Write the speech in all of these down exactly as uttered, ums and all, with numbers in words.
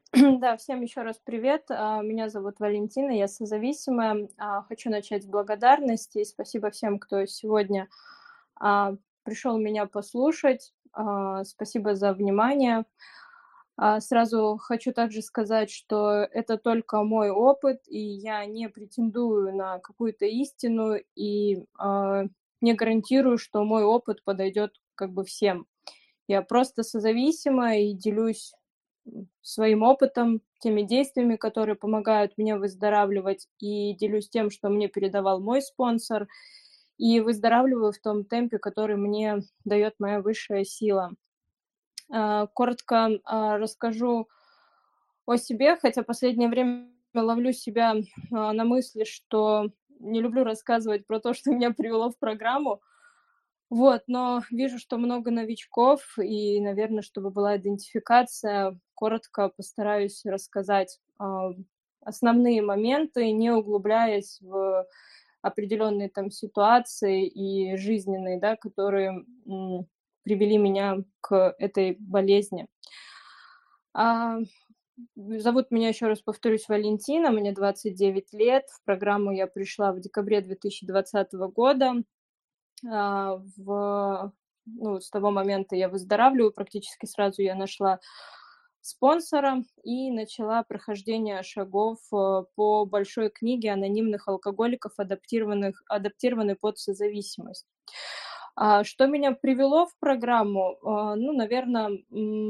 Да, всем еще раз привет. А, Меня зовут Валентина, я созависимая. А, Хочу начать с благодарности. Спасибо всем, кто сегодня а, пришел меня послушать. А, Спасибо за внимание. А, Сразу хочу также сказать, что это только мой опыт, и я не претендую на какую-то истину и а, не гарантирую, что мой опыт подойдет как бы всем. Я просто созависима и делюсь м, своим опытом, теми действиями, которые помогают мне выздоравливать, и делюсь тем, что мне передавал мой спонсор, и выздоравливаю в том темпе, который мне дает моя высшая сила. А, Коротко а, расскажу о себе, хотя последнее время ловлю себя а, на мысли, что не люблю рассказывать про то, что меня привело в программу, вот, но вижу, что много новичков, и, наверное, чтобы была идентификация, коротко постараюсь рассказать а, основные моменты, не углубляясь в определенные там ситуации и жизненные, да, которые м, привели меня к этой болезни. А, Зовут меня, еще раз повторюсь, Валентина, мне двадцать девять лет. В программу я пришла в декабре две тысячи двадцатого года. А, в ну, с того момента я выздоравливаю, практически сразу я нашла спонсора и начала прохождение шагов, э, по большой книге анонимных алкоголиков, адаптированных адаптированной под созависимость. А, что меня привело в программу? А, ну, наверное,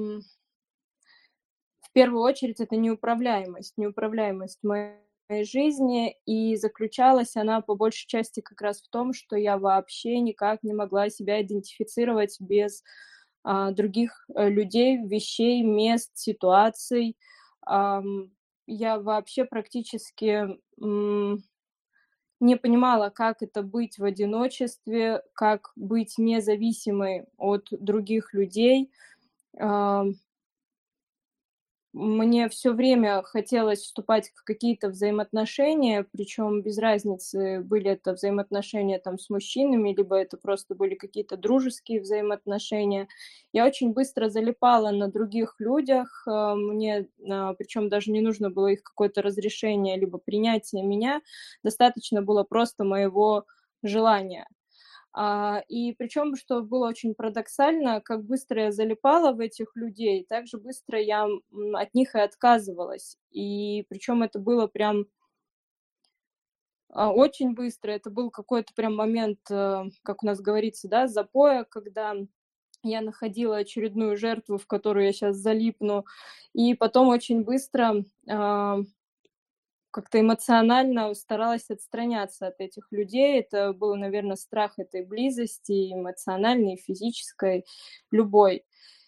в первую очередь это неуправляемость, неуправляемость моей жизни, и заключалась она по большей части как раз в том, что я вообще никак не могла себя идентифицировать без а, других э, людей, вещей, мест, ситуаций. Ам, я вообще практически м, не понимала, как это быть в одиночестве, как быть независимой от других людей. Ам, Мне все время хотелось вступать в какие-то взаимоотношения, причем без разницы, были это взаимоотношения там с мужчинами, либо это просто были какие-то дружеские взаимоотношения. Я очень быстро залипала на других людях, а, мне, а, причем даже не нужно было их какое-то разрешение либо принятие меня, достаточно было просто моего желания. А, и причем, что было очень парадоксально, как быстро я залипала в этих людей, так же быстро я, м, от них и отказывалась. И причем это было прям, а, очень быстро. Это был какой-то прям момент, э, как у нас говорится, да, запоя, когда я находила очередную жертву, в которую я сейчас залипну. И потом очень быстро, а как-то эмоционально старалась отстраняться от этих людей. Это был, наверное, страх этой близости, эмоциональной, физической, любой.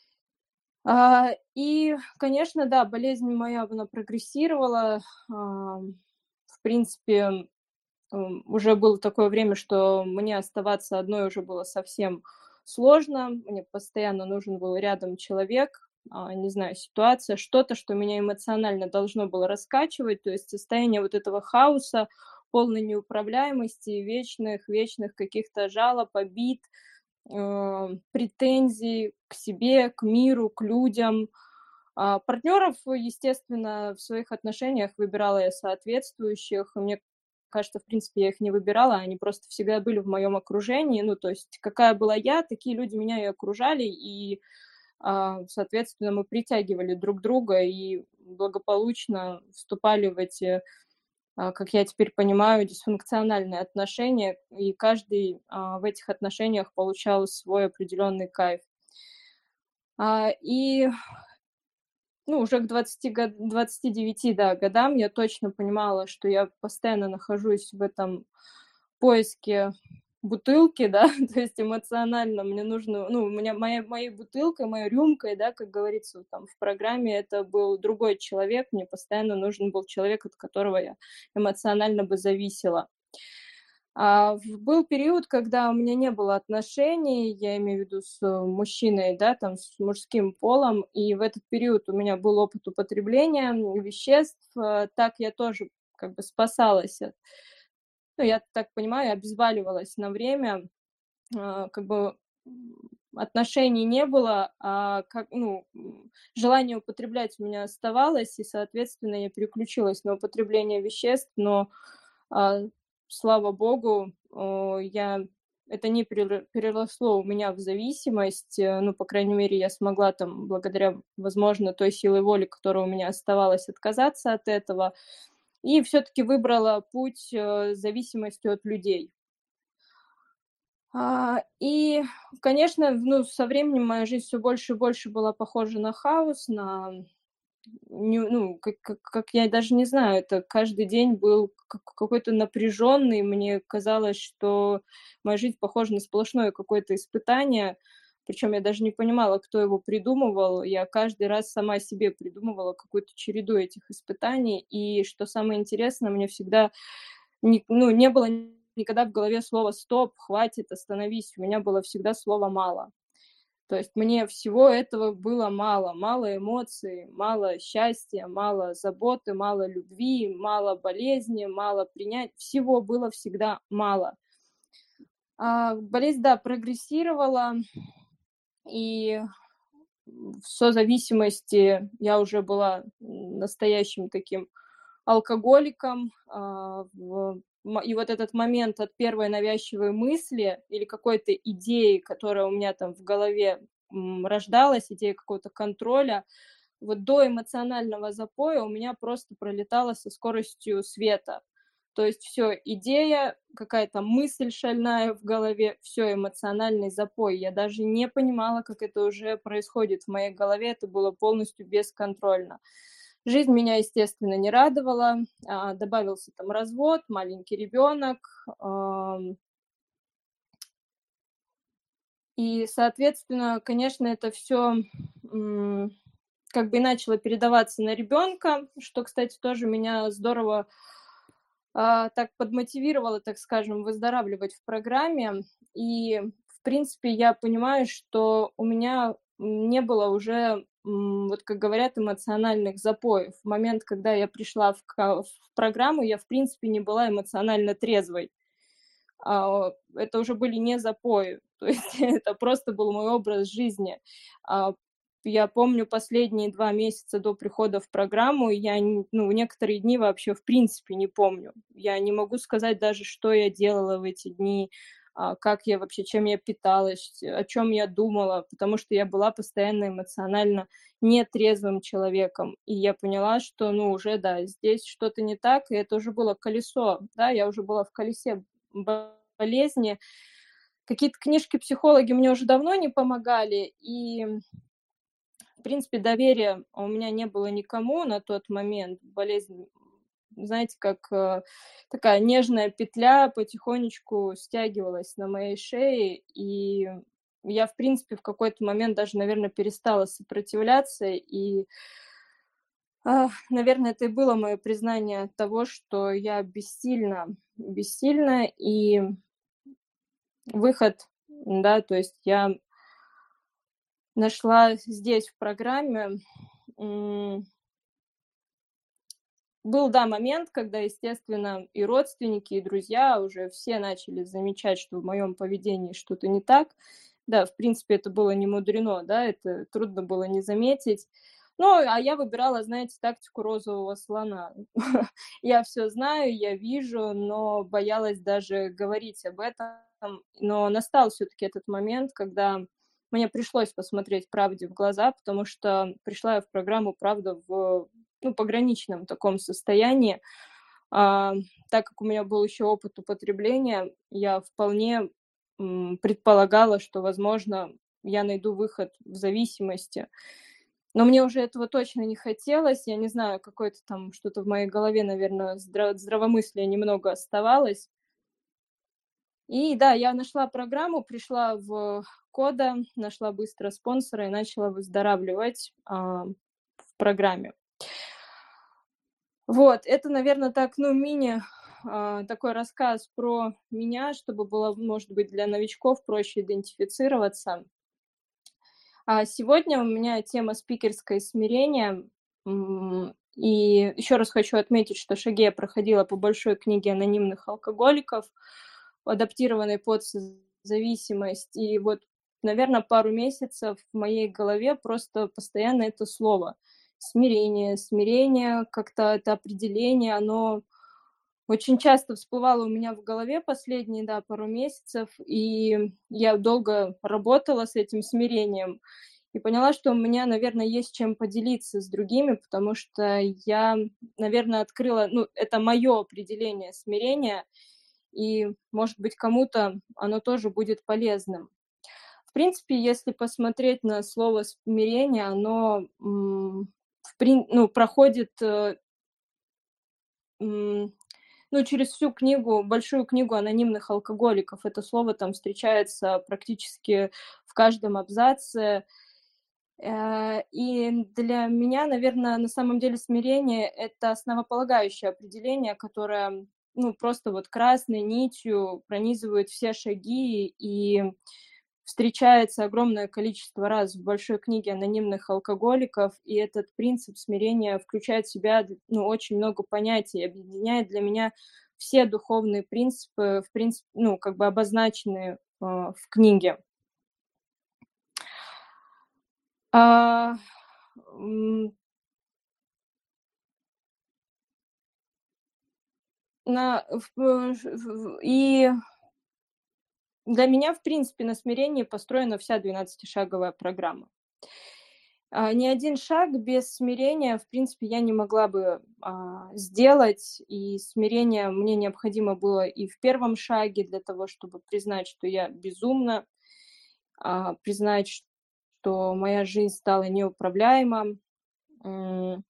А, и, конечно, да, болезнь моя, она прогрессировала. Ам, в принципе, м, уже было такое время, что мне оставаться одной уже было совсем сложно. Мне постоянно нужен был рядом человек, а, не знаю, ситуация, что-то, что меня эмоционально должно было раскачивать. То есть состояние вот этого хаоса, полной неуправляемости, вечных вечных каких-то жалоб, обид, э, претензий к себе, к миру, к людям. А, партнеров, естественно, в своих отношениях выбирала я соответствующих. Мне кажется, в принципе, я их не выбирала, они просто всегда были в моем окружении. Ну, то есть какая была я, такие люди меня и окружали, и, а, соответственно, мы притягивали друг друга и благополучно вступали в эти, а, как я теперь понимаю, дисфункциональные отношения, и каждый, а, в этих отношениях получал свой определенный кайф. А, и Ну, уже к двадцати год двадцати девяти, да, годам я точно понимала, что я постоянно нахожусь в этом поиске бутылки, да, то есть эмоционально мне нужно, ну, у меня моя моей бутылкой, моей рюмкой, да, как говорится, вот там в программе, это был другой человек, мне постоянно нужен был человек, от которого я эмоционально бы зависела. А, в Был период, когда у меня не было отношений, я имею в виду с, э, мужчиной, да, там, с мужским полом, и в этот период у меня был опыт употребления, м, веществ. Э, так я тоже как бы спасалась от, ну, я так понимаю, обезболивалась на время. А, как бы отношений не было, а как, ну, желание употреблять у меня оставалось, и, соответственно, я переключилась на употребление веществ, но, а, слава богу, о, я это не перер переросло у меня в зависимость. Э, ну, по крайней мере, я смогла там, благодаря, возможно, той силой воли, которая у меня оставалась, отказаться от этого. И все таки выбрала путь, э, с зависимостью от людей. А, и, конечно, ну, со временем моя жизнь все больше и больше была похожа на хаос, на ню ну, как как как я даже не знаю, это каждый день был как какой-то напряженный. Мне казалось, что моя жизнь похожа на сплошное какое-то испытание. Причем я даже не понимала, кто его придумывал. Я каждый раз сама себе придумывала какую-то череду этих испытаний. И что самое интересное, мне всегда ни ну, не было никогда в голове слова "стоп", "хватит", "остановись". У меня было всегда слово "мало". То есть мне всего этого было мало. Мало эмоций, мало счастья, мало заботы, мало любви, мало болезни, мало принять. Всего было всегда мало. А, болезнь, да, прогрессировала, и в созависимости я уже была настоящим таким алкоголиком. А, в ма и вот этот момент от первой навязчивой мысли или какой-то идеи, которая у меня там в голове, м, рождалась, идея какого-то контроля, вот до эмоционального запоя у меня просто пролетало со скоростью света. То есть все идея, какая-то мысль шальная в голове, все эмоциональный запой. Я даже не понимала, как это уже происходит в моей голове, это было полностью бесконтрольно. Жизнь меня, естественно, не радовала. А, добавился там развод, маленький ребенок. Ам, и, соответственно, конечно, это все как бы и начало передаваться на ребенка, что, кстати, тоже меня здорово, а, так подмотивировало, так скажем, выздоравливать в программе. И, в принципе, я понимаю, что у меня не было уже, м, вот как говорят, эмоциональных запоев. В момент, когда я пришла в ка в программу, я, в принципе, не была эмоционально трезвой. А, это уже были не запои, то есть это просто был мой образ жизни. А, я помню последние два месяца до прихода в программу, я н ну, некоторые дни вообще в принципе не помню. Я не могу сказать даже, что я делала в эти дни, а, как я вообще, чем я питалась, о чем я думала, потому что я была постоянно эмоционально нетрезвым человеком. И я поняла, что, ну, уже, да, здесь что-то не так, и это уже было колесо, да, я уже была в колесе болезни. Какие-то книжки, психологи мне уже давно не помогали, и, в принципе, доверия у меня не было никому на тот момент. Болезнь, знаете, как э, такая нежная петля потихонечку стягивалась на моей шее, и я, в принципе, в какой-то момент даже, наверное, перестала сопротивляться, и, а, наверное, это и было мое признание того, что я бессильна, бессильна, и выход, да, то есть я нашла здесь в программе. М, был, да, момент, когда, естественно, и родственники, и друзья уже все начали замечать, что в моем поведении что-то не так. Да, в принципе, это было не мудрено, да, это трудно было не заметить. Ну, а я выбирала, знаете, тактику розового слона. Я все знаю, я вижу, но боялась даже говорить об этом. Но настал все-таки этот момент, когда мне пришлось посмотреть правде в глаза, потому что пришла я в программу, правда, в, ну, пограничном таком состоянии. А, так как у меня был еще опыт употребления, я вполне м, предполагала, что, возможно, я найду выход в зависимости. Но мне уже этого точно не хотелось. Я не знаю, какое-то там что-то в моей голове, наверное, здра- здравомыслия немного оставалось. И да, я нашла программу, пришла в Кода, нашла быстро спонсора и начала выздоравливать а, в программе. Вот, это, наверное, так, ну, мини а, такой рассказ про меня, чтобы было, может быть, для новичков проще идентифицироваться. А сегодня у меня тема спикерское смирение. М, И еще раз хочу отметить, что шаги я проходила по большой книге анонимных алкоголиков, адаптированной под зависимость. И вот наверное, пару месяцев в моей голове просто постоянно это слово. Смирение, смирение, как-то это определение, оно очень часто всплывало у меня в голове последние, да, пару месяцев, и я долго работала с этим смирением и поняла, что у меня, наверное, есть чем поделиться с другими, потому что я, наверное, открыла, ну, это мое определение смирения, и, может быть, кому-то оно тоже будет полезным. В принципе, если посмотреть на слово смирение, оно м, в прин- ну, проходит э, м, ну, через всю книгу, большую книгу анонимных алкоголиков. Это слово там встречается практически в каждом абзаце. Э, И для меня, наверное, на самом деле смирение — это основополагающее определение, которое, ну, просто вот красной нитью пронизывает все шаги и встречается огромное количество раз в большой книге анонимных алкоголиков, и этот принцип смирения включает в себя, ну, очень много понятий, объединяет для меня все духовные принципы, в принципе, ну, как бы обозначенные э, в книге. А, м, на, в, э, ж- в- и для меня, в принципе, на смирении построена вся двенадцатишаговая программа. А, ни один шаг без смирения, в принципе, я не могла бы, а, сделать. И смирение мне необходимо было и в первом шаге для того, чтобы признать, что я безумна, а, признать, что моя жизнь стала неуправляема. М,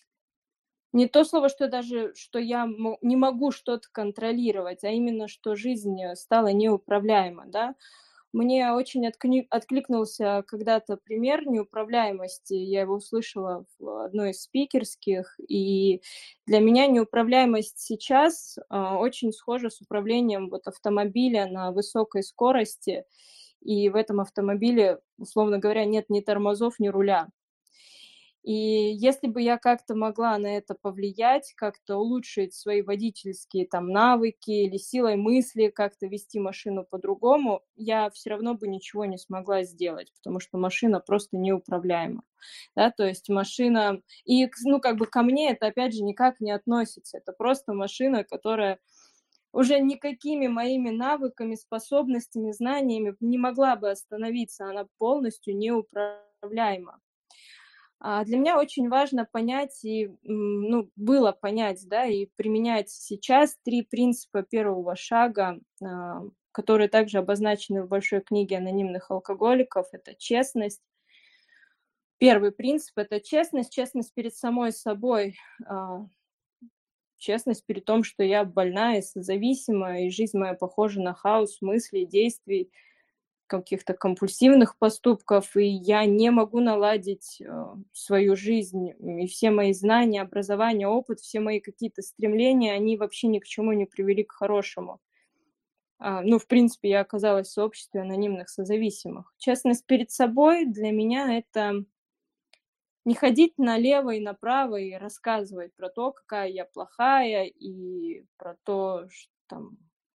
не то слово, что даже, что я мо не могу что-то контролировать, а именно, что жизнь, э, стала неуправляема, да. Мне очень откни откликнулся когда-то пример неуправляемости. Я его услышала в одной из спикерских, и для меня неуправляемость сейчас, а, очень схожа с управлением вот автомобиля на высокой скорости. И в этом автомобиле, условно говоря, нет ни тормозов, ни руля. И если бы я как-то могла на это повлиять, как-то улучшить свои водительские там навыки или силой мысли как-то вести машину по-другому, я все равно бы ничего не смогла сделать, потому что машина просто неуправляема. Да, то есть машина... И, к- ну, как бы ко мне это, опять же, никак не относится. Это просто машина, которая уже никакими моими навыками, способностями, знаниями не могла бы остановиться. Она полностью неуправляема. А, для меня очень важно понять и, м, ну, было понять, да, и применять сейчас три принципа первого шага, а, которые также обозначены в большой книге анонимных алкоголиков. Это честность. Первый принцип — это честность, честность перед самой собой, а, честность перед том, что я больная, созависимая, и жизнь моя похожа на хаос мыслей, действий, каких-то компульсивных поступков, и я не могу наладить, э, свою жизнь. И все мои знания, образование, опыт, все мои какие-то стремления, они вообще ни к чему не привели к хорошему. А, ну, в принципе, я оказалась в сообществе анонимных созависимых. Честность перед собой для меня — это не ходить налево и направо и рассказывать про то, какая я плохая, и про то, ш там,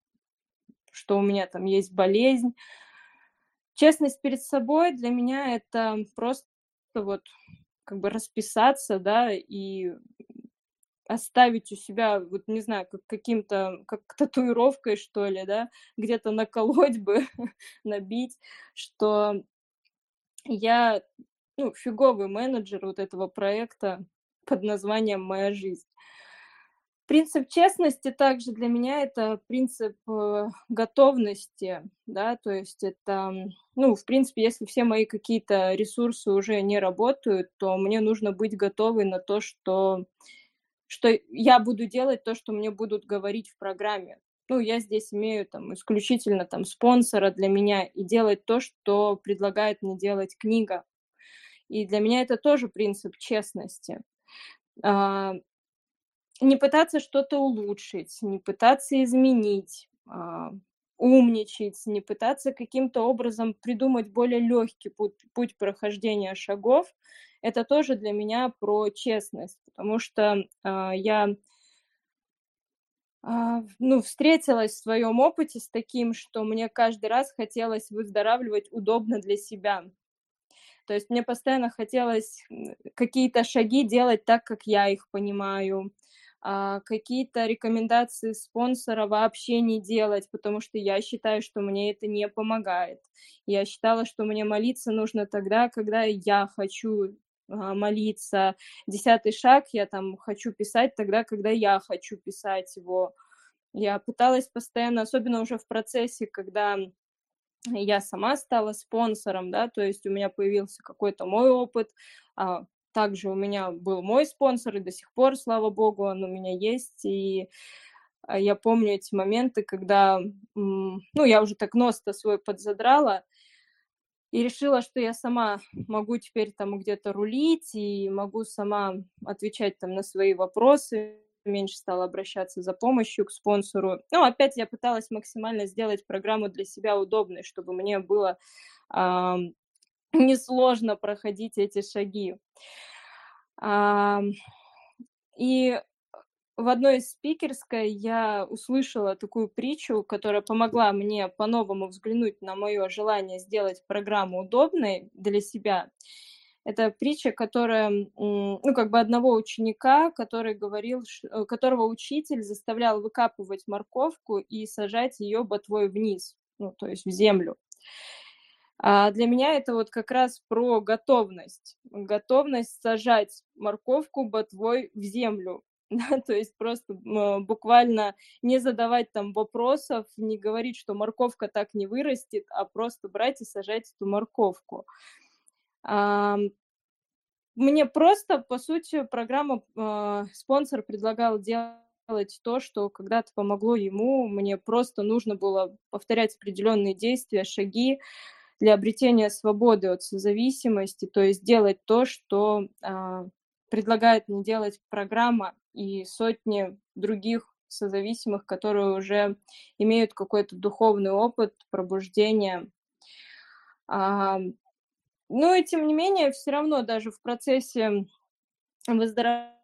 что у меня там есть болезнь. Честность перед собой для меня — это просто вот как бы расписаться, да, и оставить у себя, вот не знаю, как каким-то, как татуировкой, что ли, да, где-то наколоть бы, набить, что я, ну, фиговый менеджер вот этого проекта под названием «Моя жизнь». Принцип честности также для меня — это принцип, э, готовности, да, то есть это, м, ну, в принципе, если все мои какие-то ресурсы уже не работают, то мне нужно быть готовой на то, что что я буду делать то, что мне будут говорить в программе. Ну, я здесь имею там исключительно там спонсора для меня и делать то, что предлагает мне делать книга. И для меня это тоже принцип честности. А, Не пытаться что-то улучшить, не пытаться изменить, а, умничать, не пытаться каким-то образом придумать более легкий путь, путь прохождения шагов. Это тоже для меня про честность, потому что а, я а, ну, встретилась в своем опыте с таким, что мне каждый раз хотелось выздоравливать удобно для себя. То есть мне постоянно хотелось, м, какие-то шаги делать так, как я их понимаю, а, какие-то рекомендации спонсора вообще не делать, потому что я считаю, что мне это не помогает. Я считала, что мне молиться нужно тогда, когда я хочу, а, молиться. Десятый шаг я там хочу писать тогда, когда я хочу писать его. Я пыталась постоянно, особенно уже в процессе, когда я сама стала спонсором, да, то есть у меня появился какой-то мой опыт, а, также у меня был мой спонсор, и до сих пор, слава богу, он у меня есть. И а, я помню эти моменты, когда, м, ну, я уже так нос-то свой подзадрала и решила, что я сама могу теперь там где-то рулить и могу сама отвечать там на свои вопросы, меньше стала обращаться за помощью к спонсору. Ну, опять я пыталась максимально сделать программу для себя удобной, чтобы мне было, ам, несложно проходить эти шаги. Ам, и в одной из спикерской я услышала такую притчу, которая помогла мне по-новому взглянуть на мое желание сделать программу удобной для себя. Это притча, которая, м, ну, как бы одного ученика, который говорил, ш э, которого учитель заставлял выкапывать морковку и сажать ее ботвой вниз, ну, то есть в землю. А для меня это вот как раз про готовность. Готовность сажать морковку ботвой в землю. Да, то есть просто, м, буквально не задавать там вопросов, не говорить, что морковка так не вырастет, а просто брать и сажать эту морковку. Ам, Мне просто, по сути, программа, а, спонсор предлагал делать то, что когда-то помогло ему. Мне просто нужно было повторять определенные действия, шаги, для обретения свободы от созависимости, то есть делать то, что, а, предлагает мне делать программа и сотни других созависимых, которые уже имеют какой-то духовный опыт пробуждения. Ам, но и тем не менее, все равно даже в процессе выздоровления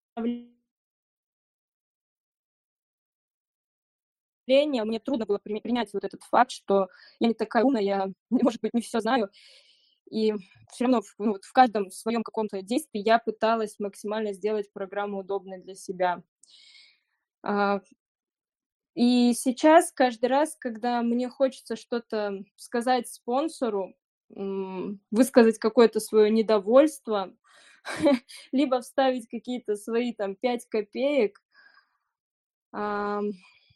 мне трудно было при принять вот этот факт, что я не такая умная, я, может быть, не все знаю. И все равно в ну, вот в каждом своем каком-то действии я пыталась максимально сделать программу удобной для себя. А, и сейчас каждый раз, когда мне хочется что-то сказать спонсору, м, высказать какое-то свое недовольство, либо вставить какие-то свои там пять копеек, ам,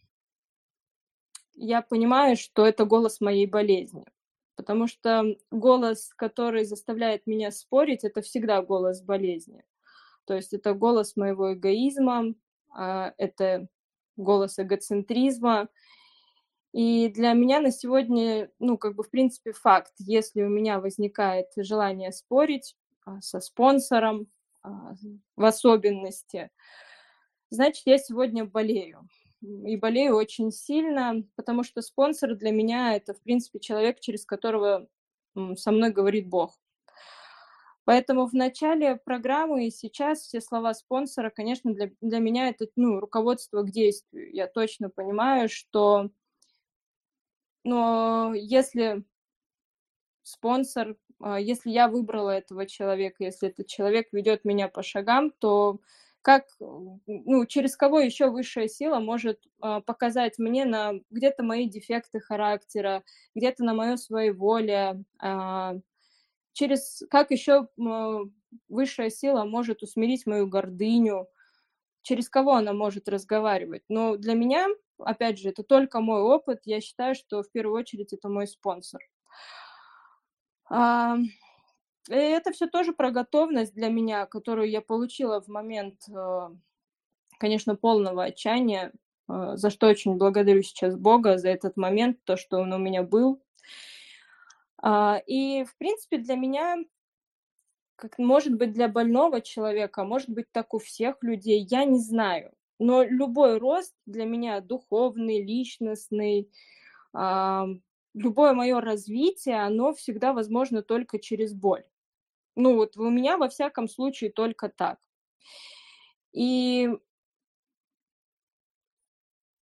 я понимаю, что это голос моей болезни. Потому что голос, который заставляет меня спорить, это всегда голос болезни. То есть это голос моего эгоизма, а, это голос эгоцентризма. И для меня на сегодня, ну, как бы, в принципе, факт, если у меня возникает желание спорить, а, со спонсором, а, в особенности, значит, я сегодня болею. М, и болею очень сильно, потому что спонсор для меня — это, в принципе, человек, через которого, м, со мной говорит Бог. Поэтому в начале программы и сейчас все слова спонсора, конечно, для для меня это, ну, руководство к действию. Я точно понимаю, что, но если спонсор, а, если я выбрала этого человека, если этот человек ведет меня по шагам, то как, м, ну, через кого еще высшая сила может, а, показать мне на где-то мои дефекты характера, где-то на мое своеволие, а, через как еще, м, высшая сила может усмирить мою гордыню, через кого она может разговаривать. Но для меня, опять же, это только мой опыт. Я считаю, что в первую очередь это мой спонсор. А, и это все тоже про готовность для меня, которую я получила в момент, э, конечно, полного отчаяния, э, за что очень благодарю сейчас Бога за этот момент, то, что он у меня был. А, и, в принципе, для меня, как может быть для больного человека, а может быть так у всех людей, я не знаю. Но любой рост для меня духовный, личностный, ам, любое мое развитие, оно всегда возможно только через боль. Ну, вот у меня, во всяком случае, только так. И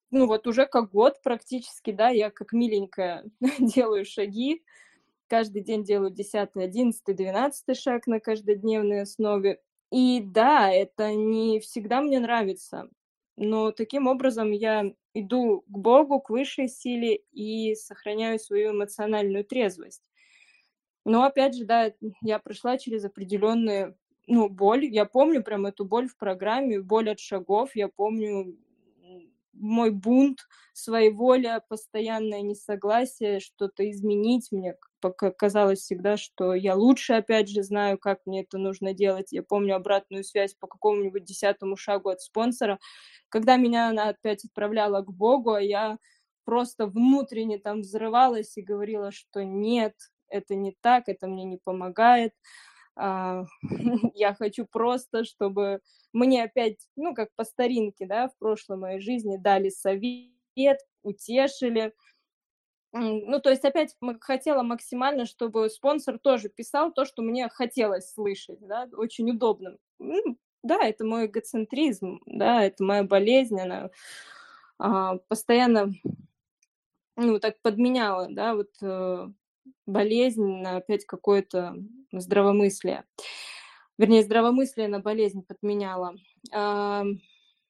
ну, вот уже как год практически, да, я как миленькая делаю шаги. Каждый день делаю десятый, одиннадцатый, двенадцатый шаг на каждодневной основе. И да, это не всегда мне нравится, но таким образом я иду к Богу, к высшей силе и сохраняю свою эмоциональную трезвость. Но опять же, да, я прошла через определенную, ну, боль. Я помню прям эту боль в программе, боль от шагов. Я помню м, мой бунт, своеволие, постоянное несогласие, что-то изменить. Мне к- пока казалось всегда, что я лучше, опять же, знаю, как мне это нужно делать. Я помню обратную связь по какому-нибудь десятому шагу от спонсора, когда меня она опять отправляла к Богу, а я просто внутренне там взрывалась и говорила, что нет, это не так, это мне не помогает. А, я хочу просто, чтобы мне опять, ну, как по старинке, да, в прошлой моей жизни дали совет, утешили. М, ну, то есть опять м хотела максимально, чтобы спонсор тоже писал то, что мне хотелось слышать, да, очень удобно. М, да, это мой эгоцентризм, да, это моя болезнь, она, а, постоянно, ну, так подменяла, да, вот, э, болезнь на опять какое-то здравомыслие. Вернее, здравомыслие на болезнь подменяла. Ам,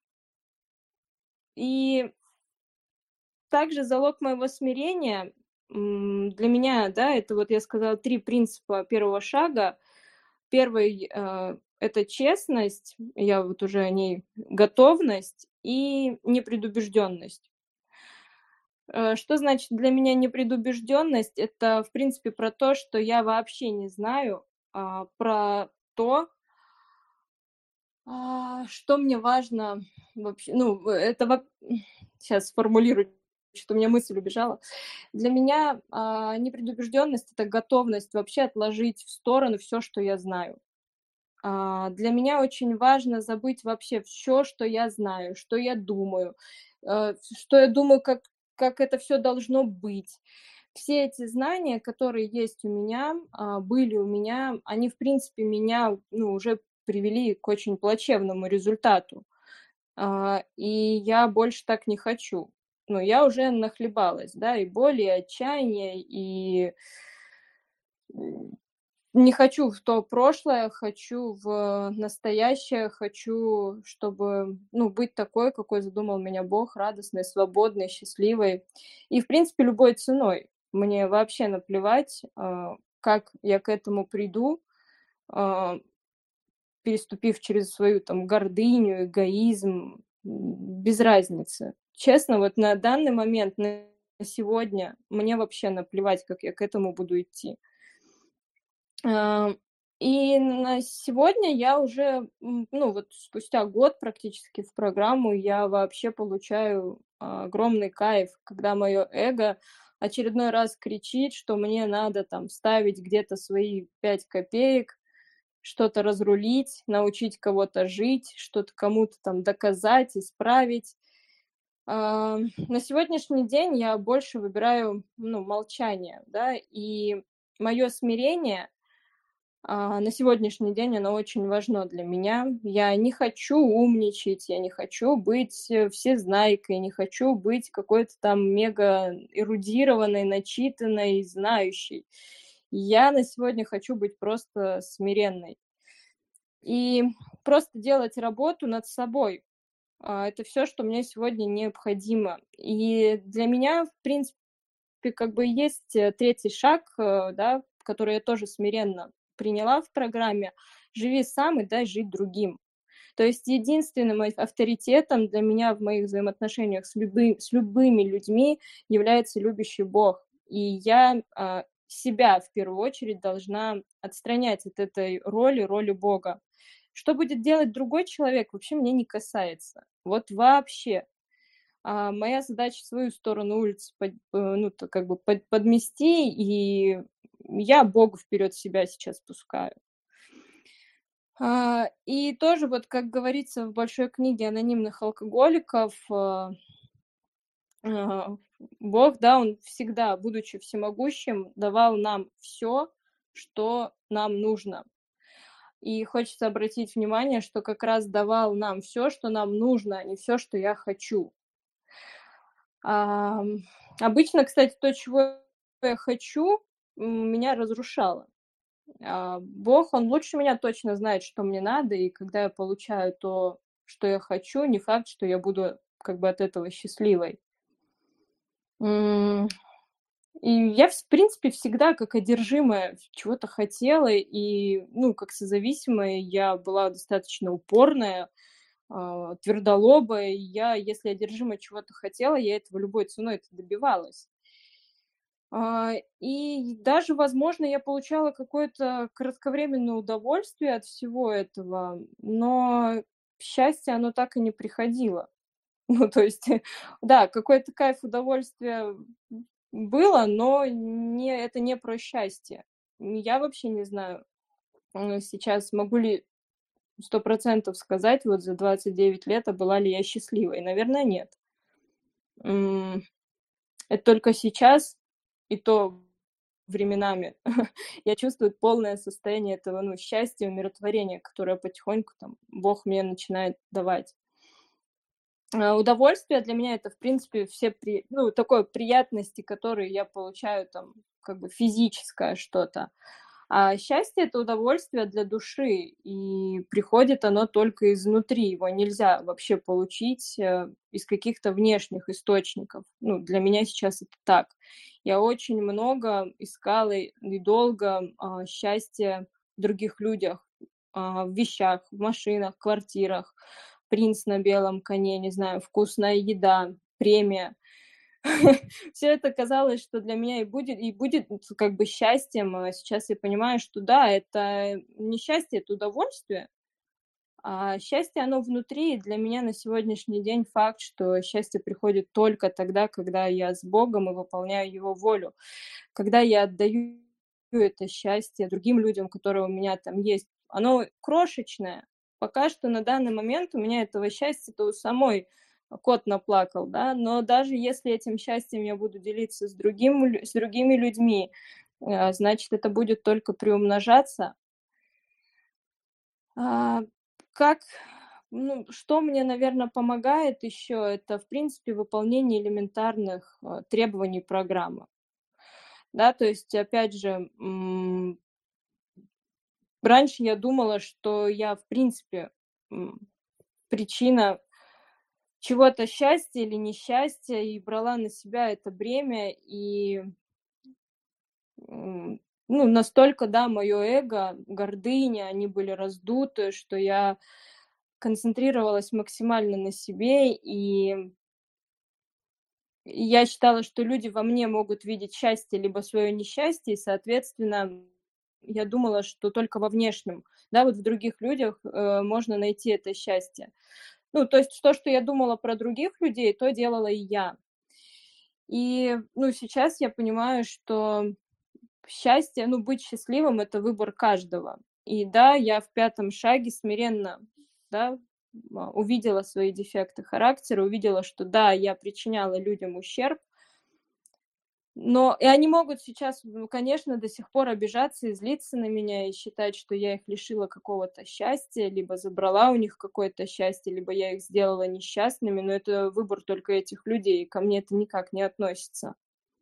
и также залог моего смирения, м, для меня, да, это вот я сказала три принципа первого шага. Первый, э, это честность, я вот уже о ней, готовность и непредубежденность. Э, что значит для меня непредубежденность? Это, в принципе, про то, что я вообще не знаю, а, про то, а, что мне важно вообще. Ну, в это во щас сформулирую, что у меня мысль убежала. Для меня, а, непредубежденность — это готовность вообще отложить в сторону все, что я знаю. А, для меня очень важно забыть вообще все, что я знаю, что я думаю, э, что я думаю, как как это все должно быть. Все эти знания, которые есть у меня, а, были у меня, они, в принципе, меня, ну, уже привели к очень плачевному результату. А, и я больше так не хочу. Ну, я уже нахлебалась, да, и боли, и отчаяния, и, м, не хочу в то прошлое, хочу в настоящее, хочу, чтобы, ну, быть такой, какой задумал меня Бог, радостной, свободной, счастливой. И, в принципе, любой ценой. Мне вообще наплевать, а, как я к этому приду, а, переступив через свою там гордыню, эгоизм, м, без разницы. Честно, вот на данный момент, на сегодня, мне вообще наплевать, как я к этому буду идти. А, и на сегодня я уже, м, ну, вот спустя год практически в программу я вообще получаю а, огромный кайф, когда мое эго очередной раз кричит, что мне надо там ставить где-то свои пять копеек, что-то разрулить, научить кого-то жить, что-то кому-то там доказать, исправить. А, на сегодняшний день я больше выбираю, ну, молчание, да, и мое смирение, а, на сегодняшний день оно очень важно для меня. Я не хочу умничать, я не хочу быть э, всезнайкой, не хочу быть какой-то там мега эрудированной, начитанной, знающей. Я на сегодня хочу быть просто смиренной и просто делать работу над собой. А, это все, что мне сегодня необходимо. И для меня, в принципе, как бы есть, э, третий шаг, э, да, который я тоже смиренно приняла в программе: "Живи сам и дай жить другим". То есть единственным ав авторитетом для меня в моих взаимоотношениях с любы с любыми людьми является любящий Бог. И я, а, себя в первую очередь должна отстранять от этой роли, роли Бога. Что будет делать другой человек, вообще меня не касается. Вот вообще. А моя задача свою сторону улицы под э, ну, то как бы под подмести, и я Бога вперед себя сейчас пускаю. А, и тоже вот, как говорится в большой книге анонимных алкоголиков, а, а, Бог, да, Он всегда, будучи всемогущим, давал нам все, что нам нужно. И хочется обратить внимание, что как раз давал нам все, что нам нужно, а не все, что я хочу. Ам, обычно, кстати, то, чего я хочу, м, меня разрушало. А, Бог, Он лучше меня точно знает, что мне надо, и когда я получаю то, что я хочу, не факт, что я буду как бы от этого счастливой. М, и я, в принципе, всегда как одержимая чего-то хотела, и, ну, как созависимая я была достаточно упорная, а, твердолобая. И я, если одержимо чего-то хотела, я этого любой ценой это добивалась. А, и даже, возможно, я получала какое-то кратковременное удовольствие от всего этого, но счастье, оно так и не приходило. Ну, то есть, да, какой-то кайф, удовольствие было, но не, это не про счастье. Я вообще не знаю, м, сейчас могу ли сто процентов сказать, вот за двадцать девять лет, а была ли я счастливой. Наверное, нет. М, Это только сейчас, и то временами, я чувствую полное состояние этого, ну, счастья, умиротворения, которое потихоньку там Бог мне начинает давать. А, удовольствие для меня — это, в принципе, все при ну, такое приятности, которые я получаю там, как бы физическое что-то. А счастье — это удовольствие для души, и приходит оно только изнутри. Его нельзя вообще получить, э, из каких-то внешних источников. Ну, для меня сейчас это так. Я очень много искала и и долго, а, счастья в других людях, а, в вещах, в машинах, квартирах, принц на белом коне, не знаю, вкусная еда, премия. Все это казалось, что для меня и будет и будет как бы счастьем. А сейчас я понимаю, что да, это не счастье, это удовольствие, а счастье, оно внутри. И для меня на сегодняшний день факт, что счастье приходит только тогда, когда я с Богом и выполняю Его волю. Когда я отдаю это счастье другим людям, которые у меня там есть. Оно крошечное. Пока что на данный момент у меня этого счастья-то у самой кот наплакал, да, но даже если этим счастьем я буду делиться с другим лю с другими людьми, э, значит, это будет только приумножаться. А, как, ну, что мне, наверное, помогает еще, это, в принципе, выполнение элементарных, э, требований программы. Да, то есть, опять же, м, раньше я думала, что я, в принципе, м, причина чего-то счастья или несчастья, и брала на себя это бремя. И, м, ну, настолько, да, мое эго, гордыня, они были раздуты, что я концентрировалась максимально на себе, и я считала, что люди во мне могут видеть счастье либо свое несчастье, и, соответственно, я думала, что только во внешнем, да, вот в других людях, э, можно найти это счастье. Ну, то есть то, что я думала про других людей, то делала и я. И, ну, сейчас я понимаю, что счастье, ну, быть счастливым — это выбор каждого. И да, я в пятом шаге смиренно, да, а, увидела свои дефекты характера, увидела, что да, я причиняла людям ущерб, но и они могут сейчас, ну, конечно, до сих пор обижаться и злиться на меня, и считать, что я их лишила какого-то счастья, либо забрала у них какое-то счастье, либо я их сделала несчастными, но это выбор только этих людей, и ко мне это никак не относится.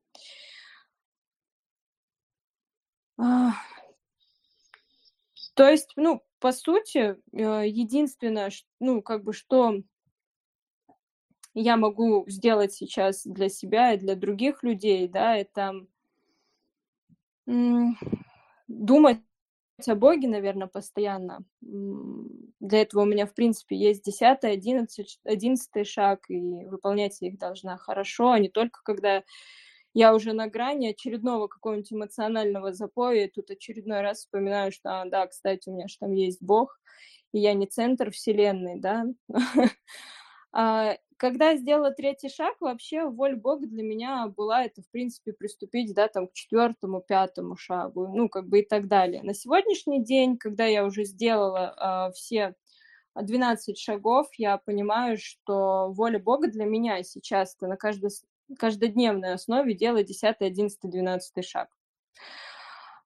А, то есть, ну, по сути, э, единственное, ш ну, как бы, что я могу сделать сейчас для себя и для других людей, да, это, м, думать о Боге, наверное, постоянно. М, для этого у меня, в принципе, есть десятый, одиннадцать ш одиннадцатый шаг, и выполнять я их должна хорошо, а не только когда я уже на грани очередного какого-нибудь эмоционального запоя, и тут очередной раз вспоминаю, что, а, да, кстати, у меня ж там есть Бог, и я не центр вселенной, да. А, когда я сделала третий шаг, вообще воля Бога для меня была — это, в принципе, приступить, да, там, к четвертому, пятому шагу, ну, как бы и так далее. На сегодняшний день, когда я уже сделала, а, все двенадцать шагов, я понимаю, что воля Бога для меня сейчас — это на каждой с каждодневной основе делать десятый, одиннадцатый, двенадцатый шаг.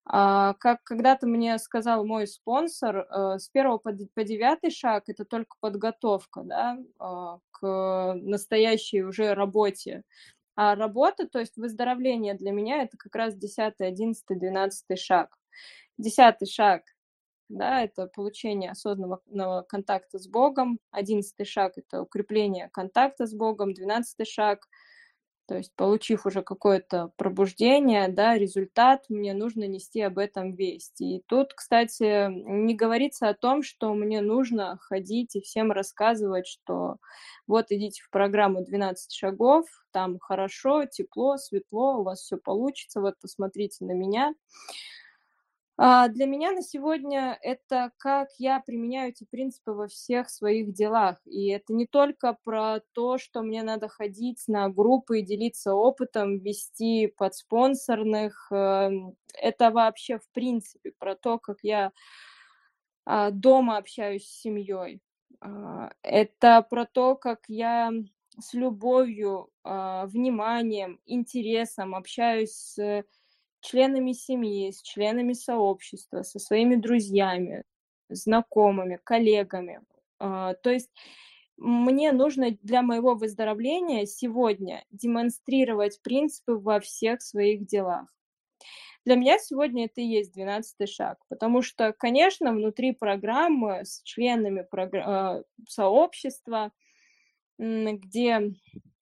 А, как когда-то мне сказал мой спонсор, э, с первого по д по девятый шаг- это только подготовка, да, а, к настоящей уже работе. А работа, то есть выздоровление для меня- это как раз десятый, одиннадцатый, двенадцатый шаг. Десятый шаг, да, это получение осознанного ного контакта с Богом. Одиннадцатый шаг- это укрепление контакта с Богом. Двенадцатый шаг, то есть получив уже какое-то пробуждение, да, результат, мне нужно нести об этом весть. И тут, кстати, не говорится о том, что мне нужно ходить и всем рассказывать, что вот идите в программу двенадцать шагов, там хорошо, тепло, светло, у вас все получится, вот посмотрите на меня. А, для меня на сегодня это как я применяю эти принципы во всех своих делах. И это не только про то, что мне надо ходить на группы и делиться опытом, вести подспонсорных. эм, Это вообще в принципе про то, как я а, дома общаюсь с семьей. А, Это про то, как я с любовью, а, вниманием, интересом общаюсь с членами семьи, с членами сообщества, со своими друзьями, знакомыми, коллегами. А, То есть мне нужно для моего выздоровления сегодня демонстрировать принципы во всех своих делах. Для меня сегодня это и есть двенадцатый шаг, потому что, конечно, внутри программы с членами програ- э, сообщества, м, где,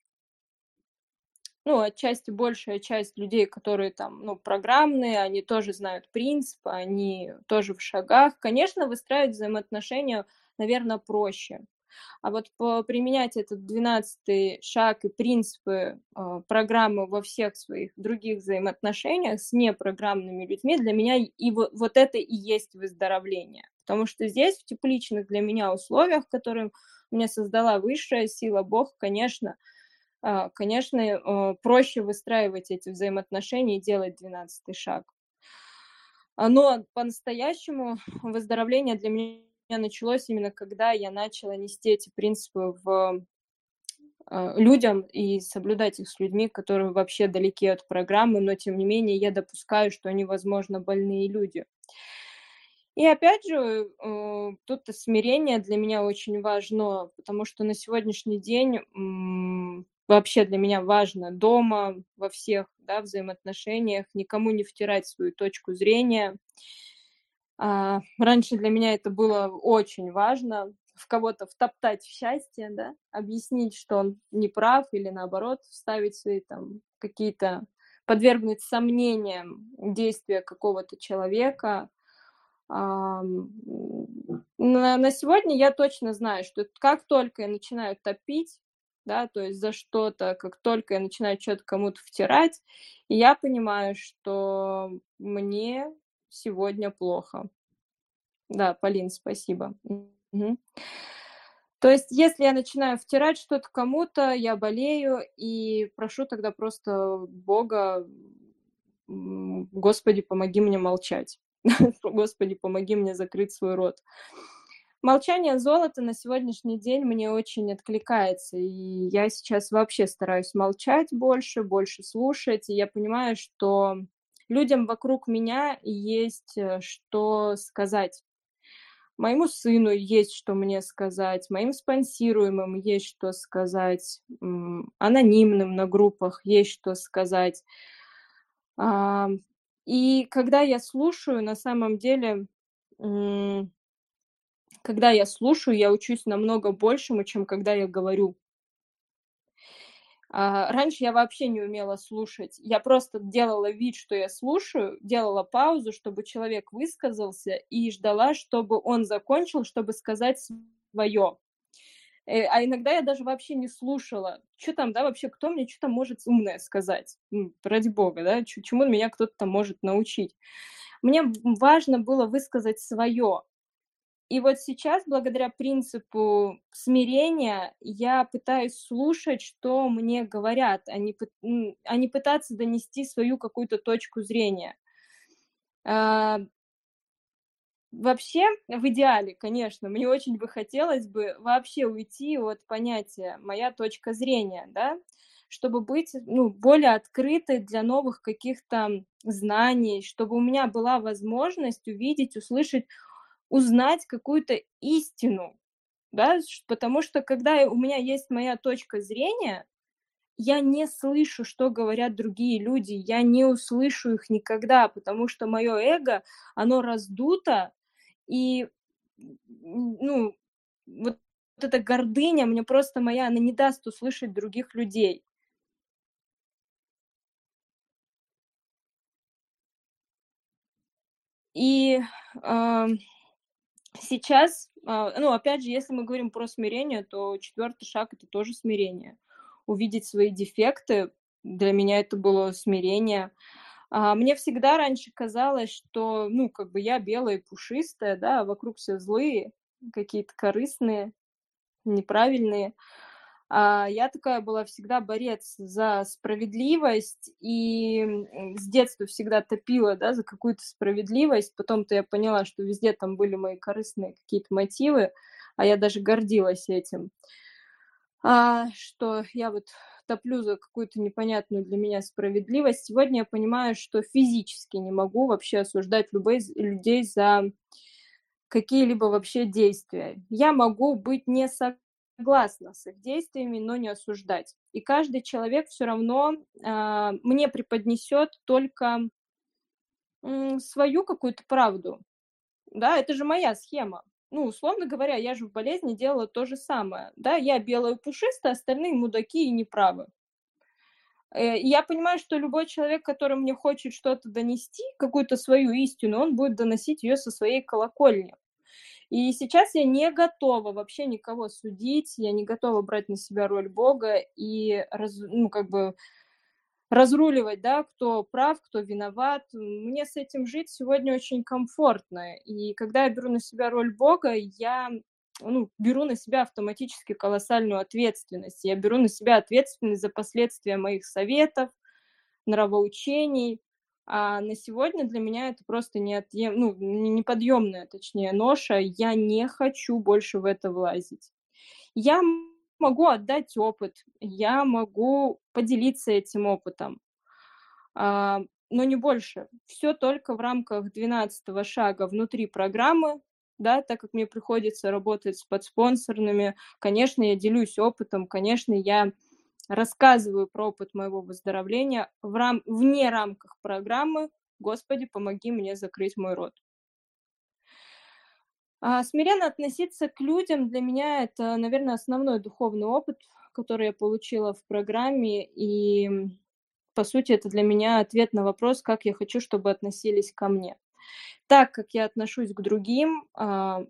ну, отчасти большая часть людей, которые там, ну, программные, они тоже знают принципы, они тоже в шагах. Конечно, выстраивать взаимоотношения, наверное, проще. А вот по применять этот двенадцатый шаг и принципы, а, программы во всех своих других взаимоотношениях с непрограммными людьми, для меня и во вот это и есть выздоровление. Потому что здесь, в тепличных для меня условиях, которые мне создала высшая сила, Бог, конечно, а, конечно, э, проще выстраивать эти взаимоотношения и делать двенадцатый шаг. А, но по-настоящему выздоровление для меня началось именно когда я начала нести эти принципы в а, людям и соблюдать их с людьми, которые вообще далеки от программы, но тем не менее я допускаю, что они, возможно, больные люди. И опять же, э, тут и смирение для меня очень важно, потому что на сегодняшний день м, вообще для меня важно дома, во всех, да, взаимоотношениях, никому не втирать свою точку зрения. А, раньше для меня это было очень важно, в кого-то втоптать в счастье, да, объяснить, что он не прав, или наоборот, вставить свои там какие-то, подвергнуть сомнениям действия какого-то человека. Ам, на на сегодня я точно знаю, что как только я начинаю топить, да, то есть за что-то, как только я начинаю что то кому-то втирать, я понимаю, что мне сегодня плохо. Да, Полин, спасибо. Мгм. То есть, если я начинаю втирать что-то кому-то, я болею и прошу тогда просто Бога, м, Господи, помоги мне молчать. Господи, помоги мне закрыть свой рот. Молчание золото на сегодняшний день мне очень откликается, и я сейчас вообще стараюсь молчать больше, больше слушать, и я понимаю, что людям вокруг меня есть э, что сказать. Моему сыну есть что мне сказать, моим спонсируемым есть что сказать, м, анонимным на группах есть что сказать. Ам, и когда я слушаю, на самом деле, м, когда я слушаю, я учусь намного большему, чем когда я говорю. А, раньше я вообще не умела слушать. Я просто делала вид, что я слушаю, делала паузу, чтобы человек высказался, и ждала, чтобы он закончил, чтобы сказать свое. Э, а иногда я даже вообще не слушала, что там, да, вообще, кто мне что то может умное сказать. М, ради бога, да, чё чему меня кто-то там может научить. Мне в важно было высказать свое. И вот сейчас, благодаря принципу смирения, я пытаюсь слушать, что мне говорят, а не пыт м, а не пытаться донести свою какую-то точку зрения. А, Вообще, в идеале, конечно, мне очень бы хотелось бы вообще уйти от понятия "моя точка зрения", да. чтобы быть, ну, более открытой для новых каких-то знаний, чтобы у меня была возможность увидеть, услышать, узнать какую-то истину, да. Ш потому что когда у меня есть моя точка зрения, я не слышу, что говорят другие люди, я не услышу их никогда, потому что мое эго, оно раздуто, и, ну, вот эта гордыня мне просто моя, она не даст услышать других людей. И, ам, сейчас, а, ну, опять же, если мы говорим про смирение, то четвертый шаг — это тоже смирение. Увидеть свои дефекты — для меня это было смирение. А, мне всегда раньше казалось, что, ну, как бы я белая и пушистая, да, а вокруг все злые, какие-то корыстные, неправильные. А, я такая была всегда борец за справедливость и, м, с детства всегда топила, да, за какую-то справедливость. Потом-то я поняла, что везде там были мои корыстные какие-то мотивы, а я даже гордилась этим. А, что я вот топлю за какую-то непонятную для меня справедливость. Сегодня я понимаю, что физически не могу вообще осуждать любой з людей за какие-либо вообще действия. Я могу быть не согласна с их действиями, но не осуждать. И каждый человек все равно, а, мне преподнесет только, м, свою какую-то правду. Да, это же моя схема. Ну, условно говоря, я же в болезни делала то же самое. Да, я белая и пушистая, остальные мудаки и неправы. Э, и я понимаю, что любой человек, который мне хочет что-то донести, какую-то свою истину, он будет доносить ее со своей колокольни. И сейчас я не готова вообще никого судить, я не готова брать на себя роль Бога и раз, ну, как бы разруливать, да, кто прав, кто виноват. Мне с этим жить сегодня очень комфортно. И когда я беру на себя роль Бога, я, ну, беру на себя автоматически колоссальную ответственность. Я беру на себя ответственность за последствия моих советов, нравоучений. А на сегодня для меня это просто неотъем ну, не неподъемная, точнее, ноша. Я не хочу больше в это влазить. Я могу отдать опыт, я могу поделиться этим опытом, а, но не больше. Все только в рамках двенадцатого шага внутри программы, да, так как мне приходится работать с подспонсорными. Конечно, я делюсь опытом, конечно, я рассказываю про опыт моего выздоровления в рам вне рамках программы. Господи, помоги мне закрыть мой рот. А, смиренно относиться к людям для меня — это, наверное, основной духовный опыт, который я получила в программе. И, м, по сути, это для меня ответ на вопрос, как я хочу, чтобы относились ко мне. Так как я отношусь к другим, а,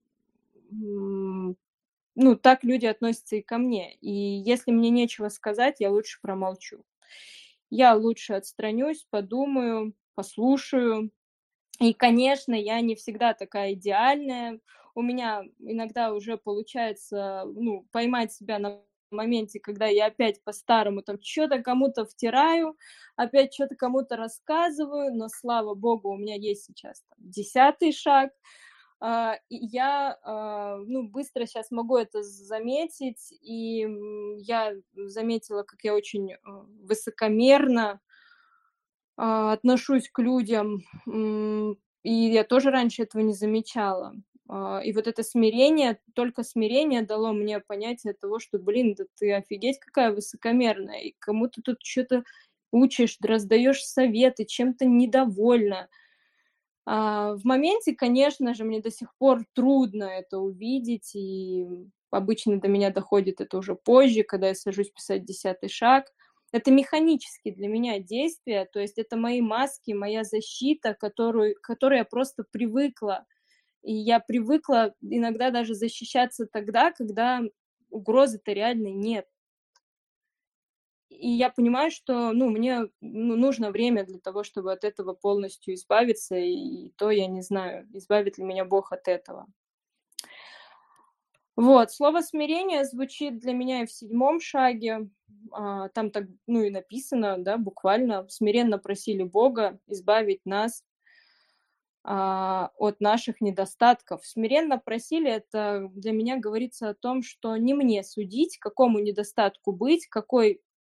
м, ну, так люди относятся и ко мне. И если мне нечего сказать, я лучше промолчу. Я лучше отстранюсь, подумаю, послушаю. И, конечно, я не всегда такая идеальная. У меня иногда уже получается, ну, поймать себя на моменте, когда я опять по-старому там что-то кому-то втираю, опять что-то кому-то рассказываю, но, слава богу, у меня есть сейчас там десятый шаг. А, и я, а, ну, быстро сейчас могу это заметить, и м, я заметила, как я очень э, высокомерно а, отношусь к людям, м, и я тоже раньше этого не замечала. А, и вот это смирение, только смирение дало мне понятие того, что, блин, да ты офигеть какая высокомерная, и кому ты тут что то учишь, раздаешь советы, чем-то недовольна. А, в моменте, конечно же, мне до сих пор трудно это увидеть, и обычно до меня доходит это уже позже, когда я сажусь писать десятый шаг. Это механические для меня действия, то есть это мои маски, моя защита, которую к которой я просто привыкла. И я привыкла иногда даже защищаться тогда, когда угрозы-то реальной нет. И я понимаю, что, ну, мне, ну, нужно время для того, чтобы от этого полностью избавиться, и то я не знаю, избавит ли меня Бог от этого. Вот, слово "смирение" звучит для меня и в седьмом шаге. А, там так, ну, и написано, да, буквально: "Смиренно просили Бога избавить нас, а, от наших недостатков". Смиренно просили — это для меня говорится о том, что не мне судить, какому недостатку быть, какой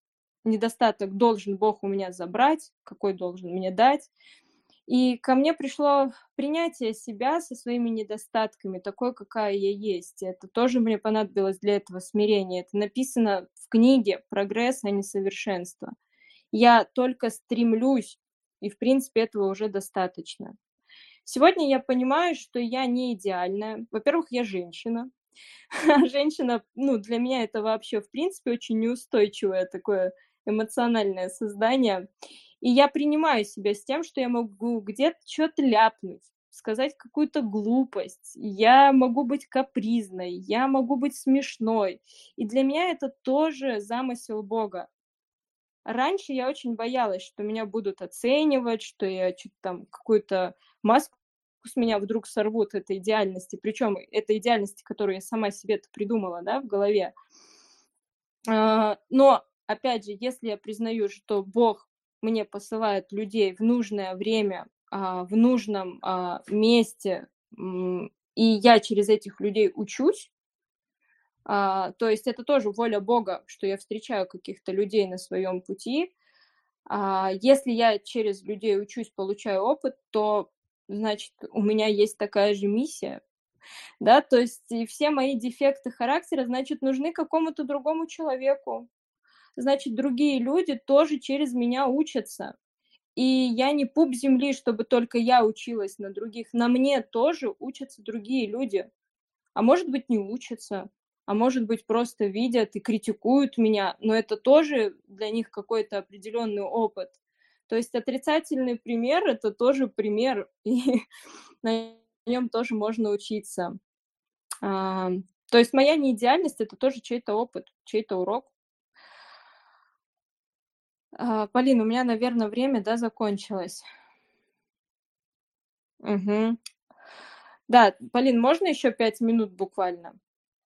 недостаток должен Бог у меня забрать, какой должен мне дать. И ко мне пришло принятие себя со своими недостатками, такой, какая я есть. Это тоже мне понадобилось для этого смирения. Это написано в книге «Прогресс, а не совершенство». Я только стремлюсь, и, в принципе, этого уже достаточно. Сегодня я понимаю, что я не идеальная. Во-первых, я женщина. Женщина, ну, для меня это вообще, в принципе, очень неустойчивое такое эмоциональное создание. И я принимаю себя с тем, что я могу где-то что-то ляпнуть, сказать какую-то глупость. Я могу быть капризной, я могу быть смешной. И для меня это тоже замысел Бога. Раньше я очень боялась, что меня будут оценивать, что я что-то там какую-то маску с меня вдруг сорвут этой идеальности, причем этой идеальности, которую я сама себе-то придумала, да, в голове. А, Но, опять же, если я признаю, что Бог мне посылает людей в нужное время, а, в нужном а, месте, м, и я через этих людей учусь, а, то есть это тоже воля Бога, что я встречаю каких-то людей на своем пути. А, Если я через людей учусь, получаю опыт, то, значит, у меня есть такая же миссия, да, то есть и все мои дефекты характера, значит, нужны какому-то другому человеку. Значит, другие люди тоже через меня учатся. И я не пуп земли, чтобы только я училась на других. На мне тоже учатся другие люди. А может быть, не учатся, а может быть, просто видят и критикуют меня, но это тоже для них какой-то определенный опыт. То есть отрицательный пример — это тоже пример, и на нем тоже можно учиться. А, То есть моя неидеальность — это тоже чей-то опыт, чей-то урок. А, Полин, у меня, наверное, время, да, закончилось. Мгм. Да, Полин, можно еще пять минут буквально?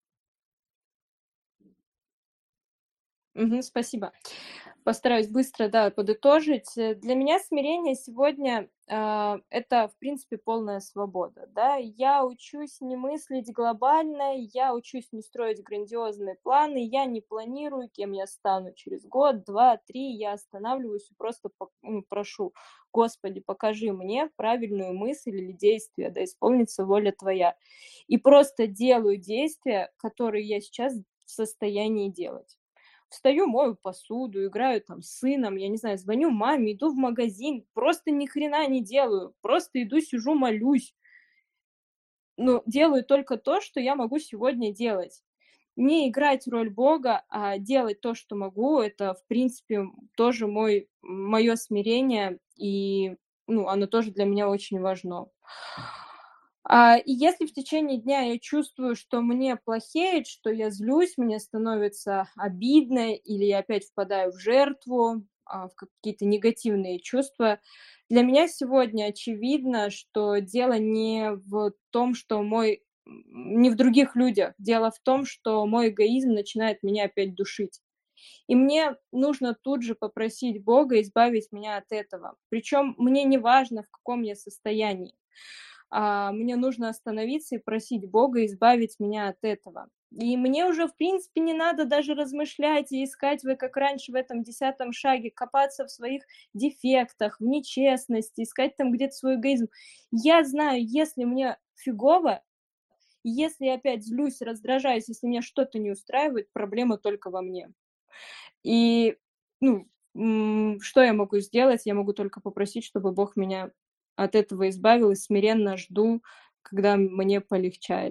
Мгм, спасибо. Постараюсь быстро, да, подытожить. Э, Для меня смирение сегодня а, это, в принципе, полная свобода, да. Я учусь не мыслить глобально, я учусь не строить грандиозные планы, я не планирую, кем я стану через год, два, три. Я останавливаюсь и просто по- ну, прошу: Господи, покажи мне правильную мысль или действие, да исполнится воля Твоя. И просто делаю действия, которые я сейчас в состоянии делать. Встаю, мою посуду, играю там с сыном, я не знаю, звоню маме, иду в магазин, просто ни хрена не делаю, просто иду, сижу, молюсь. Ну, делаю только то, что я могу сегодня делать. Не играть роль Бога, а делать то, что могу, это, в принципе, тоже мой, мое смирение, и ну, оно тоже для меня очень важно. А, и если в течение дня я чувствую, что мне плохеет, что я злюсь, мне становится обидно, или я опять впадаю в жертву, а, в какие-то негативные чувства, для меня сегодня очевидно, что дело не в том, что мой м, не в других людях. Дело в том, что мой эгоизм начинает меня опять душить. И мне нужно тут же попросить Бога избавить меня от этого. Причем мне не важно, в каком я состоянии. А, мне нужно остановиться и просить Бога избавить меня от этого. И мне уже, в принципе, не надо даже размышлять и искать, вы как раньше в этом десятом шаге, копаться в своих дефектах, в нечестности, искать там где-то свой эгоизм. Я знаю, если мне фигово, если я опять злюсь, раздражаюсь, если меня что-то не устраивает, проблема только во мне. И, ну, м, что я могу сделать? Я могу только попросить, чтобы Бог меня от этого избавил, и смиренно жду, когда мне полегчает.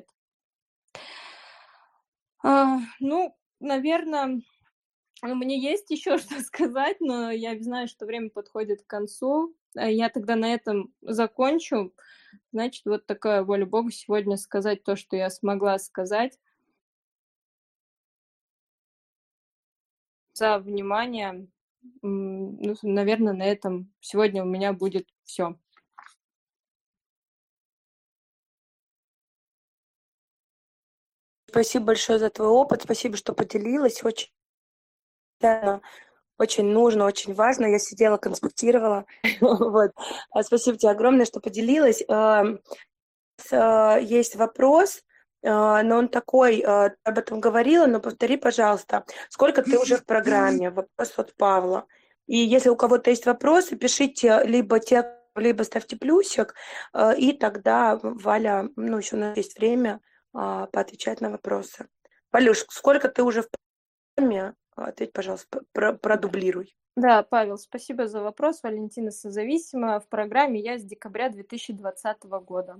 А, ну, наверно, мне есть еще что сказать, но я знаю, что время подходит к концу. А, я тогда на этом закончу. Значит, вот такая воля Бога сегодня — сказать то, что я смогла сказать. За внимание. М, ну, наверно, на этом сегодня у меня будет все. Спасибо большое за твой опыт, спасибо, что поделилась. Очень ценно, очень нужно, очень важно. Я сидела, конспектировала. Вот. А Спасибо тебе огромное, что поделилась. Эм, с- э, Есть вопрос. а, но он такой, а, ты об этом говорила, но повтори, пожалуйста, сколько ты уже в программе? Вопрос от Павла. И если у кого-то есть вопросы, пишите либо те, либо ставьте плюсик, а, и тогда Валя, ну, еще у нас есть время а, поотвечать на вопросы. Валюш, сколько ты уже в программе? Ответь, пожалуйста, про- продублируй. Да, Павел, спасибо за вопрос. Валентина Созависима. В программе я с декабря две тысячи двадцатого года.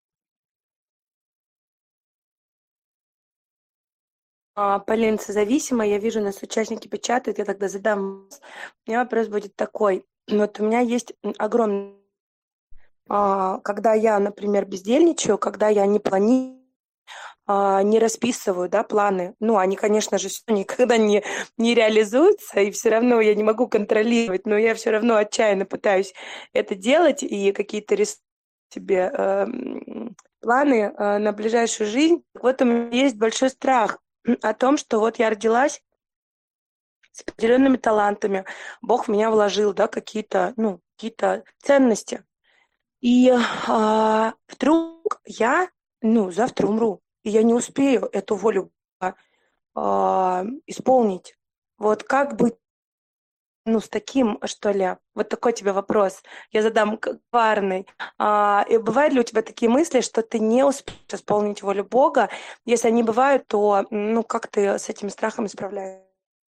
А, Полина Созависима, я вижу, нас участники печатают, я тогда задам. У меня вопрос будет такой. Вот у меня есть м, огромный... а, Когда я, например, бездельничаю, когда я не планирую, а, не расписываю, да, планы. Ну, они, конечно же, всё никогда не, не реализуются, и все равно я не могу контролировать, но я все равно отчаянно пытаюсь это делать, и какие-то рис- себе э, м, планы э, на ближайшую жизнь. Вот у меня есть большой страх о том, что вот я родилась с определенными талантами, Бог в меня вложил, да, какие-то, ну, какие-то ценности. И а, вдруг я, ну, завтра умру, и я не успею эту волю а, исполнить. Вот как быть, ну, с таким, что ли? Вот такой тебе вопрос. Я задам к- коварный. А, и бывают ли у тебя такие мысли, что ты не успеешь исполнить волю Бога? Если они бывают, то, ну, как ты с этим страхом справляешься?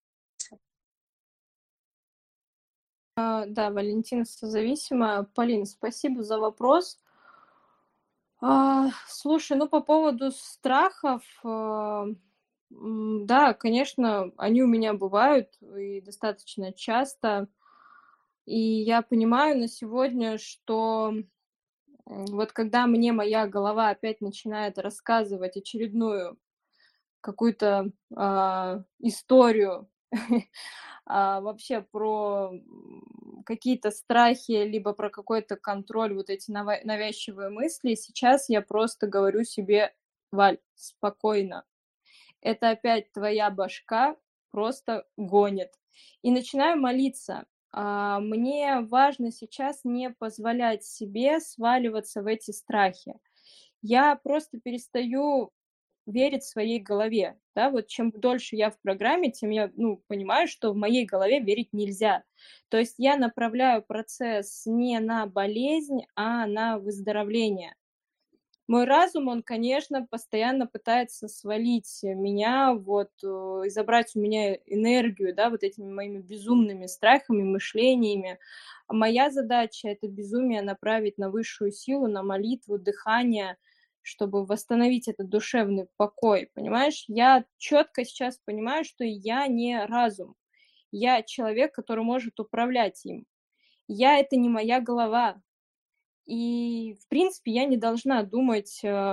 А, Да, Валентина Созависима. Полин, спасибо за вопрос. А, слушай, ну по поводу страхов, а, м, да, конечно, они у меня бывают и достаточно часто. И я понимаю на сегодня, что м, вот когда мне моя голова опять начинает рассказывать очередную какую-то а, историю а, вообще про м, какие-то страхи, либо про какой-то контроль, вот эти нава- навязчивые мысли, сейчас я просто говорю себе: Валь, спокойно, это опять твоя башка просто гонит. И начинаю молиться. А, Мне важно сейчас не позволять себе сваливаться в эти страхи. Я просто перестаю верить своей голове. Да, вот чем дольше я в программе, тем я, ну, понимаю, что в моей голове верить нельзя. То есть я направляю процесс не на болезнь, а на выздоровление. Мой разум, он, конечно, постоянно пытается свалить меня, вот, э, и забрать у меня энергию, да, вот этими моими безумными страхами, мышлениями. А моя задача — это безумие направить на высшую силу, на молитву, дыхание, чтобы восстановить этот душевный покой, понимаешь? Я четко сейчас понимаю, что я не разум, я человек, который может управлять им. Я — это не моя голова. И, в принципе, я не должна думать э,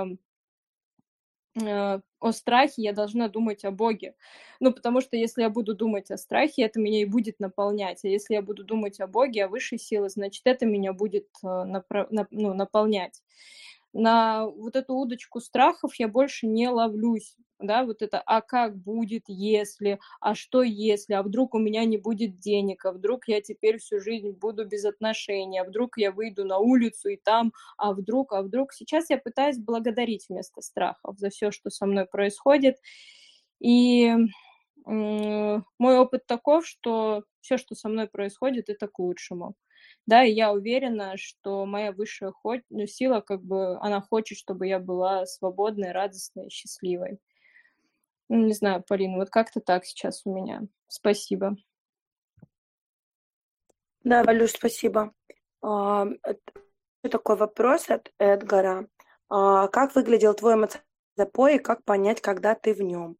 э, о страхе, я должна думать о Боге. Ну, потому что если я буду думать о страхе, это меня и будет наполнять. А если я буду думать о Боге, о высшей силе, значит, это меня будет э, напра- нап- ну, наполнять. На вот эту удочку страхов я больше не ловлюсь. Да, вот это: а как будет, если, а что если, а вдруг у меня не будет денег, а вдруг я теперь всю жизнь буду без отношений, а вдруг я выйду на улицу и там, а вдруг, а вдруг. Сейчас я пытаюсь благодарить вместо страхов за все, что со мной происходит. И м, мой опыт таков, что все, что со мной происходит, это к лучшему. Да, и я уверена, что моя высшая хо- ну, сила, как бы, она хочет, чтобы я была свободной, радостной, счастливой. Ну, не знаю, Полина, вот как-то так сейчас у меня. Спасибо. Да, Валюш, спасибо. А, это такой вопрос от Эдгара. А, как выглядел твой эмоциональный запой и как понять, когда ты в нем?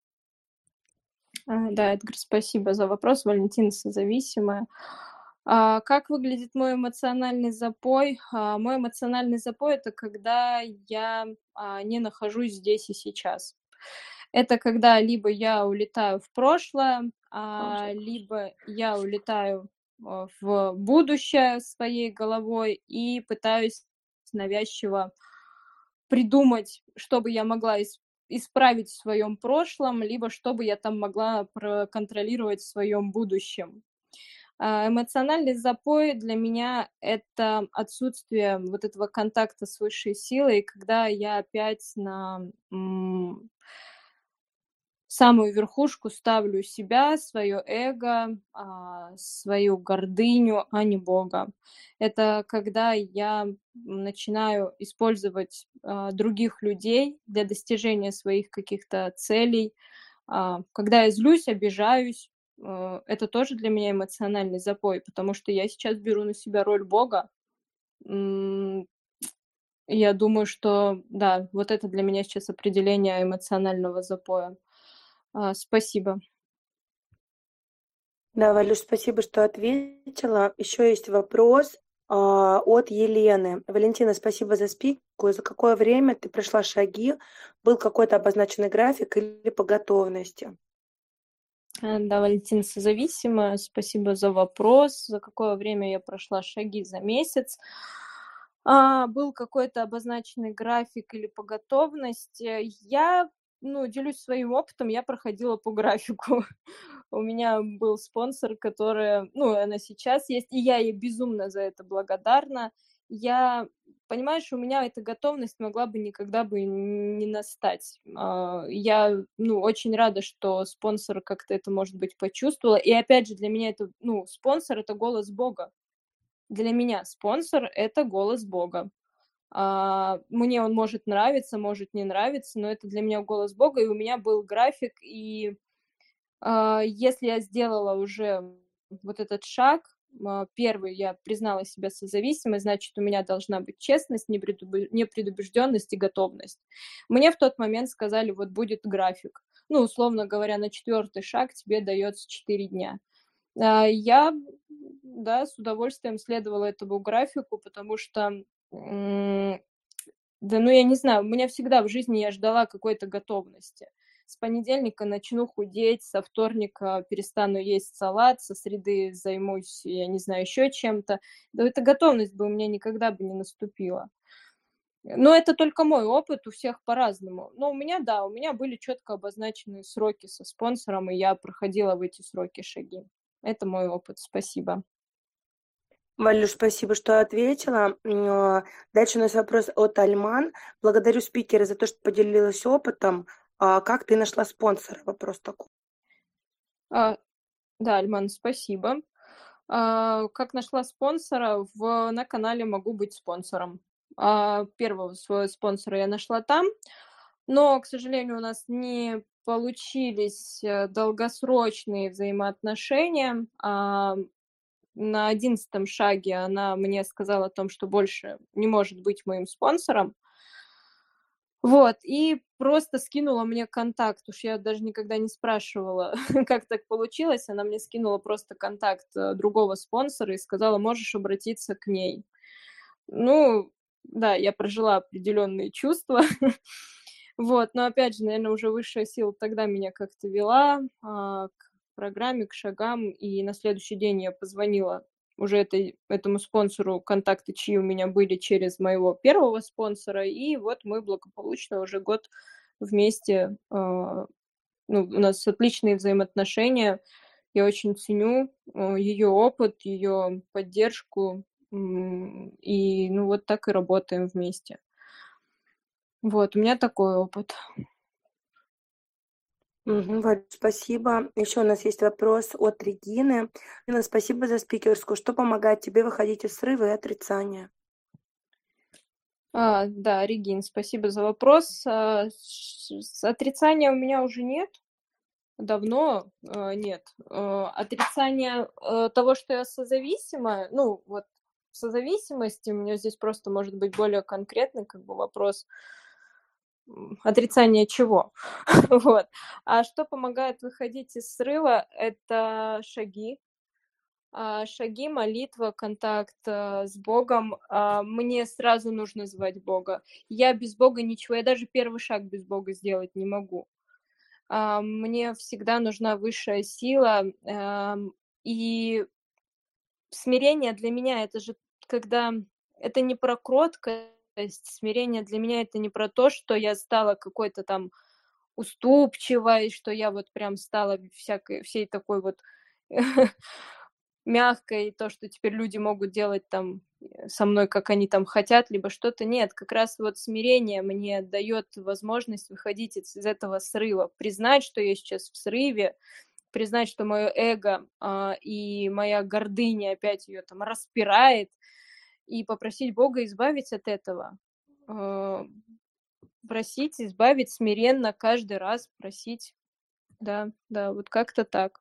А, Да, Эдгар, спасибо за вопрос. Валентина Созависимая. А, Как выглядит мой эмоциональный запой? А, Мой эмоциональный запой — это когда я а, не нахожусь здесь и сейчас. Это когда либо я улетаю в прошлое, а, либо я улетаю а, в будущее своей головой и пытаюсь навязчиво придумать, что бы я могла ис- исправить в своем прошлом, либо что бы я там могла проконтролировать в своем будущем. А, эмоциональный запой для меня — это отсутствие вот этого контакта с высшей силой, когда я опять на, м самую верхушку ставлю себя, свое эго, а, свою гордыню, а не Бога. Это когда я начинаю использовать, а, других людей для достижения своих каких-то целей. А, когда я злюсь, обижаюсь, э, это тоже для меня эмоциональный запой, потому что я сейчас беру на себя роль Бога. М, я думаю, что да, вот это для меня сейчас определение эмоционального запоя. А, спасибо. Да, Валюш, спасибо, что ответила. Еще есть вопрос а, от Елены. Валентина, спасибо за спику. За какое время ты прошла шаги? Был какой-то обозначенный график или по готовности? Э, Да, Валентина созависимая. Спасибо за вопрос. За какое время я прошла шаги за месяц? А, был какой-то обозначенный график или по готовности? Я, ну, делюсь своим опытом, я проходила по графику. У меня был спонсор, который, ну, она сейчас есть, и я ей безумно за это благодарна. Я, понимаешь, у меня эта готовность могла бы никогда бы не настать. А, я, ну, очень рада, что спонсор как-то это, может быть, почувствовала. И опять же, для меня это, ну, спонсор — это голос Бога. Для меня спонсор — это голос Бога. А, мне он может нравиться, может не нравиться, но это для меня голос Бога, и у меня был график. И а, если я сделала уже вот этот шаг, а, первый, я признала себя созависимой, значит, у меня должна быть честность, непредубе непредубежденность и готовность. Мне в тот момент сказали: "Вот будет график". Ну, условно говоря, на четвертый шаг тебе дается четыре дня. А, я, да, с удовольствием следовала этому графику, потому что, м, да, ну, я не знаю, у меня всегда в жизни я ждала какой-то готовности. С понедельника начну худеть, со вторника перестану есть салат, со среды займусь, я не знаю, еще чем-то. Да, эта готовность бы у меня никогда бы не наступила. Но это только мой опыт, у всех по-разному. Но у меня, да, у меня были четко обозначенные сроки со спонсором, и я проходила в эти сроки шаги. Это мой опыт. Спасибо. Валюш, спасибо, что ответила. М, а, Дальше у нас вопрос от Альман. Благодарю спикера за то, что поделилась опытом. А Как ты нашла спонсора? Вопрос такой. А, да, Альман, спасибо. А, как нашла спонсора? В на канале "Могу быть спонсором". А, первого своего спонсора я нашла там, но, к сожалению, у нас не получились, э, долгосрочные взаимоотношения. А, на одиннадцатом шаге она мне сказала о том, что больше не может быть моим спонсором. Вот, и просто скинула мне контакт. Уж я даже никогда не спрашивала, как так получилось. Она мне скинула просто контакт, э, другого спонсора и сказала: "Можешь обратиться к ней". Ну да, я прожила определенные чувства. Вот, но опять же, наверное, уже высшая сила тогда меня как-то вела, а, к программе, к шагам, и на следующий день я позвонила уже этой этому спонсору, контакты чьи у меня были через моего первого спонсора, и вот мы благополучно уже год вместе. А, ну, у нас отличные взаимоотношения. Я очень ценю, э, ее опыт, ее поддержку, м, и, ну, вот так и работаем вместе. Вот, у меня такой опыт. Мгм, Валь, спасибо. Еще у нас есть вопрос от Регины. Регина, спасибо за спикерскую. Что помогает тебе выходить из срыва и отрицания? А, да, Регин, спасибо за вопрос. А, ш с отрицания у меня уже нет, давно, э, нет. Э, отрицание, э, того, что я созависимая, ну, вот созависимости, у меня здесь просто может быть более конкретный как бы вопрос. М, отрицание чего? Вот. А что помогает выходить из срыва — это шаги. А, шаги, молитва, контакт, а, с Богом. А, мне сразу нужно звать Бога. Я без Бога ничего, я даже первый шаг без Бога сделать не могу. А, мне всегда нужна высшая сила, ам, и смирение для меня — это же когда это не про кроткость. Смирение для меня — это не про то, что я стала какой-то там уступчивой, что я вот прям стала всякой всей такой вот мягкой, то, что теперь люди могут делать там со мной, как они там хотят, либо что-то. Нет, как раз вот смирение мне дает возможность выходить из, из этого срыва, признать, что я сейчас в срыве, признать, что мое эго а, и моя гордыня опять ее там распирает, и попросить Бога избавить от этого. А, просить, избавить смиренно каждый раз, просить. Да, да, вот как-то так.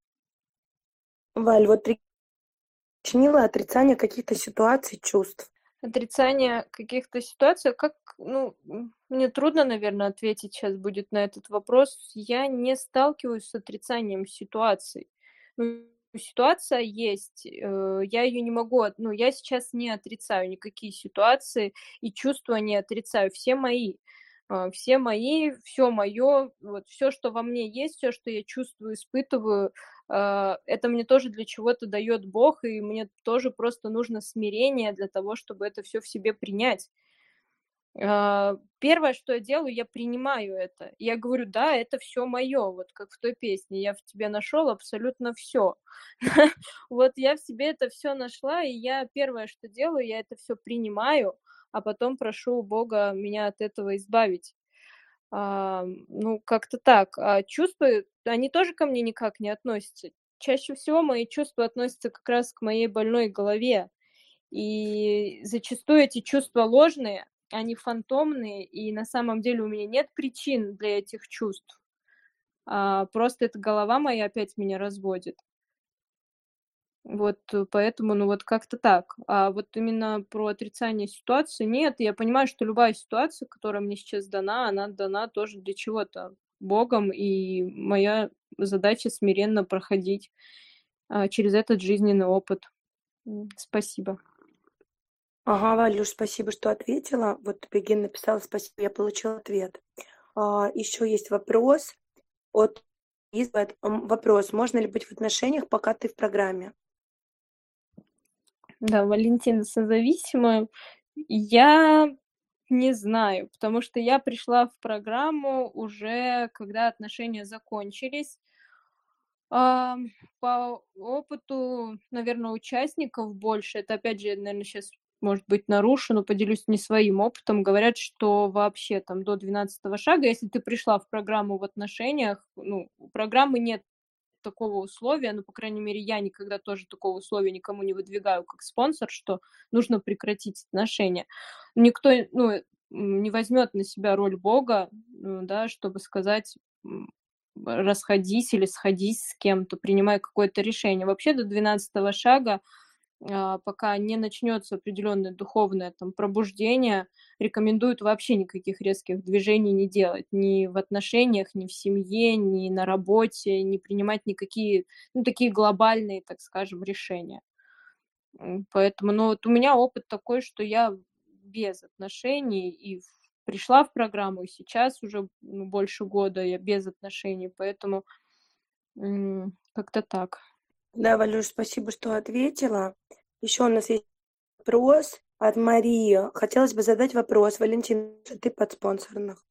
Валь, вот уточнила отрицание каких-то ситуаций, чувств. Отрицание каких-то ситуаций, как, ну, м, мне трудно, наверное, ответить сейчас будет на этот вопрос. Я не сталкиваюсь с отрицанием ситуаций. Ну, ситуация есть, э, я ее не могу, от- ну, я сейчас не отрицаю никакие ситуации и чувства не отрицаю, все мои. А, Все мои, все мое, вот все, что во мне есть, все, что я чувствую, испытываю, а, это мне тоже для чего-то дает Бог, и мне тоже просто нужно смирение для того, чтобы это все в себе принять. А, Первое, что я делаю, я принимаю это. Я говорю: "Да, это все мое". Вот как в той песне: "Я в тебе нашел абсолютно все". Вот я в себе это все нашла, и я первое, что делаю, я это все принимаю, а потом прошу у Бога меня от этого избавить. А, ну, как-то так. А чувства, они тоже ко мне никак не относятся. Чаще всего мои чувства относятся как раз к моей больной голове. И зачастую эти чувства ложные, они фантомные, и на самом деле у меня нет причин для этих чувств. А, просто эта голова моя опять меня разводит. Вот, э, поэтому, ну, вот как-то так. А вот именно про отрицание ситуации нет. Я понимаю, что любая ситуация, которая мне сейчас дана, она дана тоже для чего-то Богом, и моя задача смиренно проходить, а, через этот жизненный опыт. М, спасибо. Ага, Валюш, спасибо, что ответила. Вот Бегин написала спасибо, я получила ответ. А, еще есть вопрос от Избет. М, Вопрос, можно ли быть в отношениях, пока ты в программе? Да, Валентина созависимая. Я не знаю, потому что я пришла в программу уже, когда отношения закончились. Ам, по опыту, наверное, участников больше, это опять же, наверное, сейчас может быть нарушено, поделюсь не своим опытом. Говорят, что вообще там до двенадцатого шага, если ты пришла в программу в отношениях, ну, у программы нет такого условия, ну, по крайней мере, я никогда тоже такого условия никому не выдвигаю как спонсор, что нужно прекратить отношения. Никто, ну, м, не возьмет на себя роль Бога, м, да, чтобы сказать, м, расходись или сходись с кем-то, принимай какое-то решение. Вообще до двенадцатого шага, а, пока не начнется определенное духовное там пробуждение, рекомендуют вообще никаких резких движений не делать ни в отношениях, ни в семье, ни на работе, не принимать никакие, ну, такие глобальные, так скажем, решения. М, поэтому, ну, вот у меня опыт такой, что я без отношений и в пришла в программу, и сейчас уже, ну, больше года я без отношений, поэтому, м, как-то так. Да, Валюш, спасибо, что ответила. Еще у нас есть вопрос от Марии. Хотелось бы задать вопрос. Валентин, ты подспонсорных?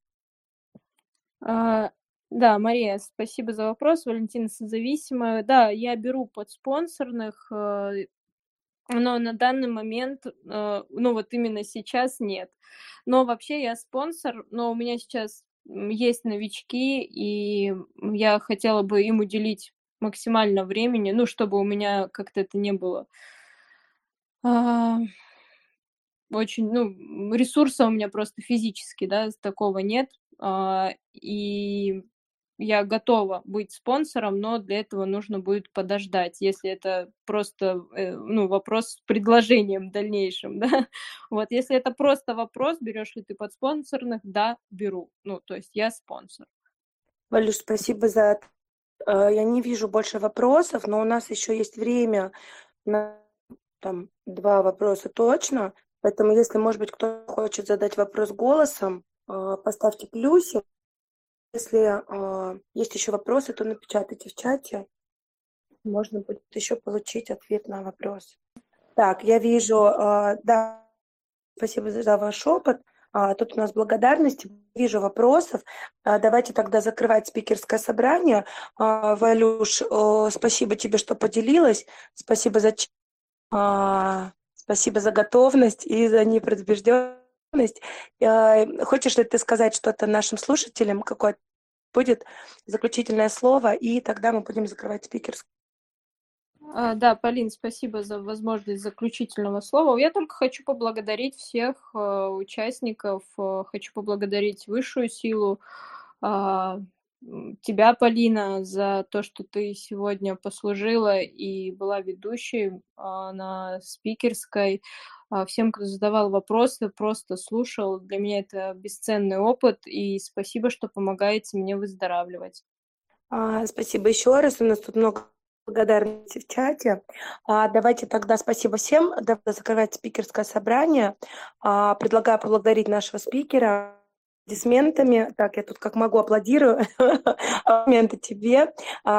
А, да, Мария, спасибо за вопрос. Валентина созависимая. Да, я беру подспонсорных, э, но на данный момент, э, ну, вот именно сейчас нет. Но вообще я спонсор, но у меня сейчас, м, есть новички, и, м, я хотела бы им уделить максимально времени, ну, чтобы у меня как-то это не было, а, очень, ну, м, ресурса у меня просто физически, да, с такого нет. А, и я готова быть спонсором, но для этого нужно будет подождать, если это просто, э, ну, вопрос с предложением дальнейшим, да. Вот если это просто вопрос, берешь ли ты подспонсорных, да, беру. Ну, то есть я спонсор. Валюш, спасибо за... от- э, Я не вижу больше вопросов, но у нас еще есть время на там два вопроса точно. Поэтому, если, может быть, кто хочет задать вопрос голосом, э, поставьте плюсик. Если э, есть еще вопросы, то напечатайте в чате. Можно будет еще получить ответ на вопрос. Так, я вижу, э, да, спасибо за за ваш опыт. А, тут у нас благодарности. Вижу вопросов. А, давайте тогда закрывать спикерское собрание. А, Валюш, о, спасибо тебе, что поделилась. Спасибо за, ч- а, спасибо за готовность и за непредубежденность. А, хочешь ли ты сказать что-то нашим слушателям? Какое будет заключительное слово? И тогда мы будем закрывать спикерское. А, Да, Полин, спасибо за возможность заключительного слова. Я только хочу поблагодарить всех э, участников, э, хочу поблагодарить высшую силу, а, м, тебя, Полина, за то, что ты сегодня послужила и была ведущей а, на спикерской. А, Всем, кто задавал вопросы, просто слушал. Для меня это бесценный опыт, и спасибо, что помогаете мне выздоравливать. А, спасибо еще раз. У нас тут много благодарности в чате. А, давайте тогда спасибо всем. Давайте закрывать спикерское собрание. А, предлагаю поблагодарить нашего спикера аплодисментами. Так, я тут как могу аплодирую. Аплодисменты тебе. А,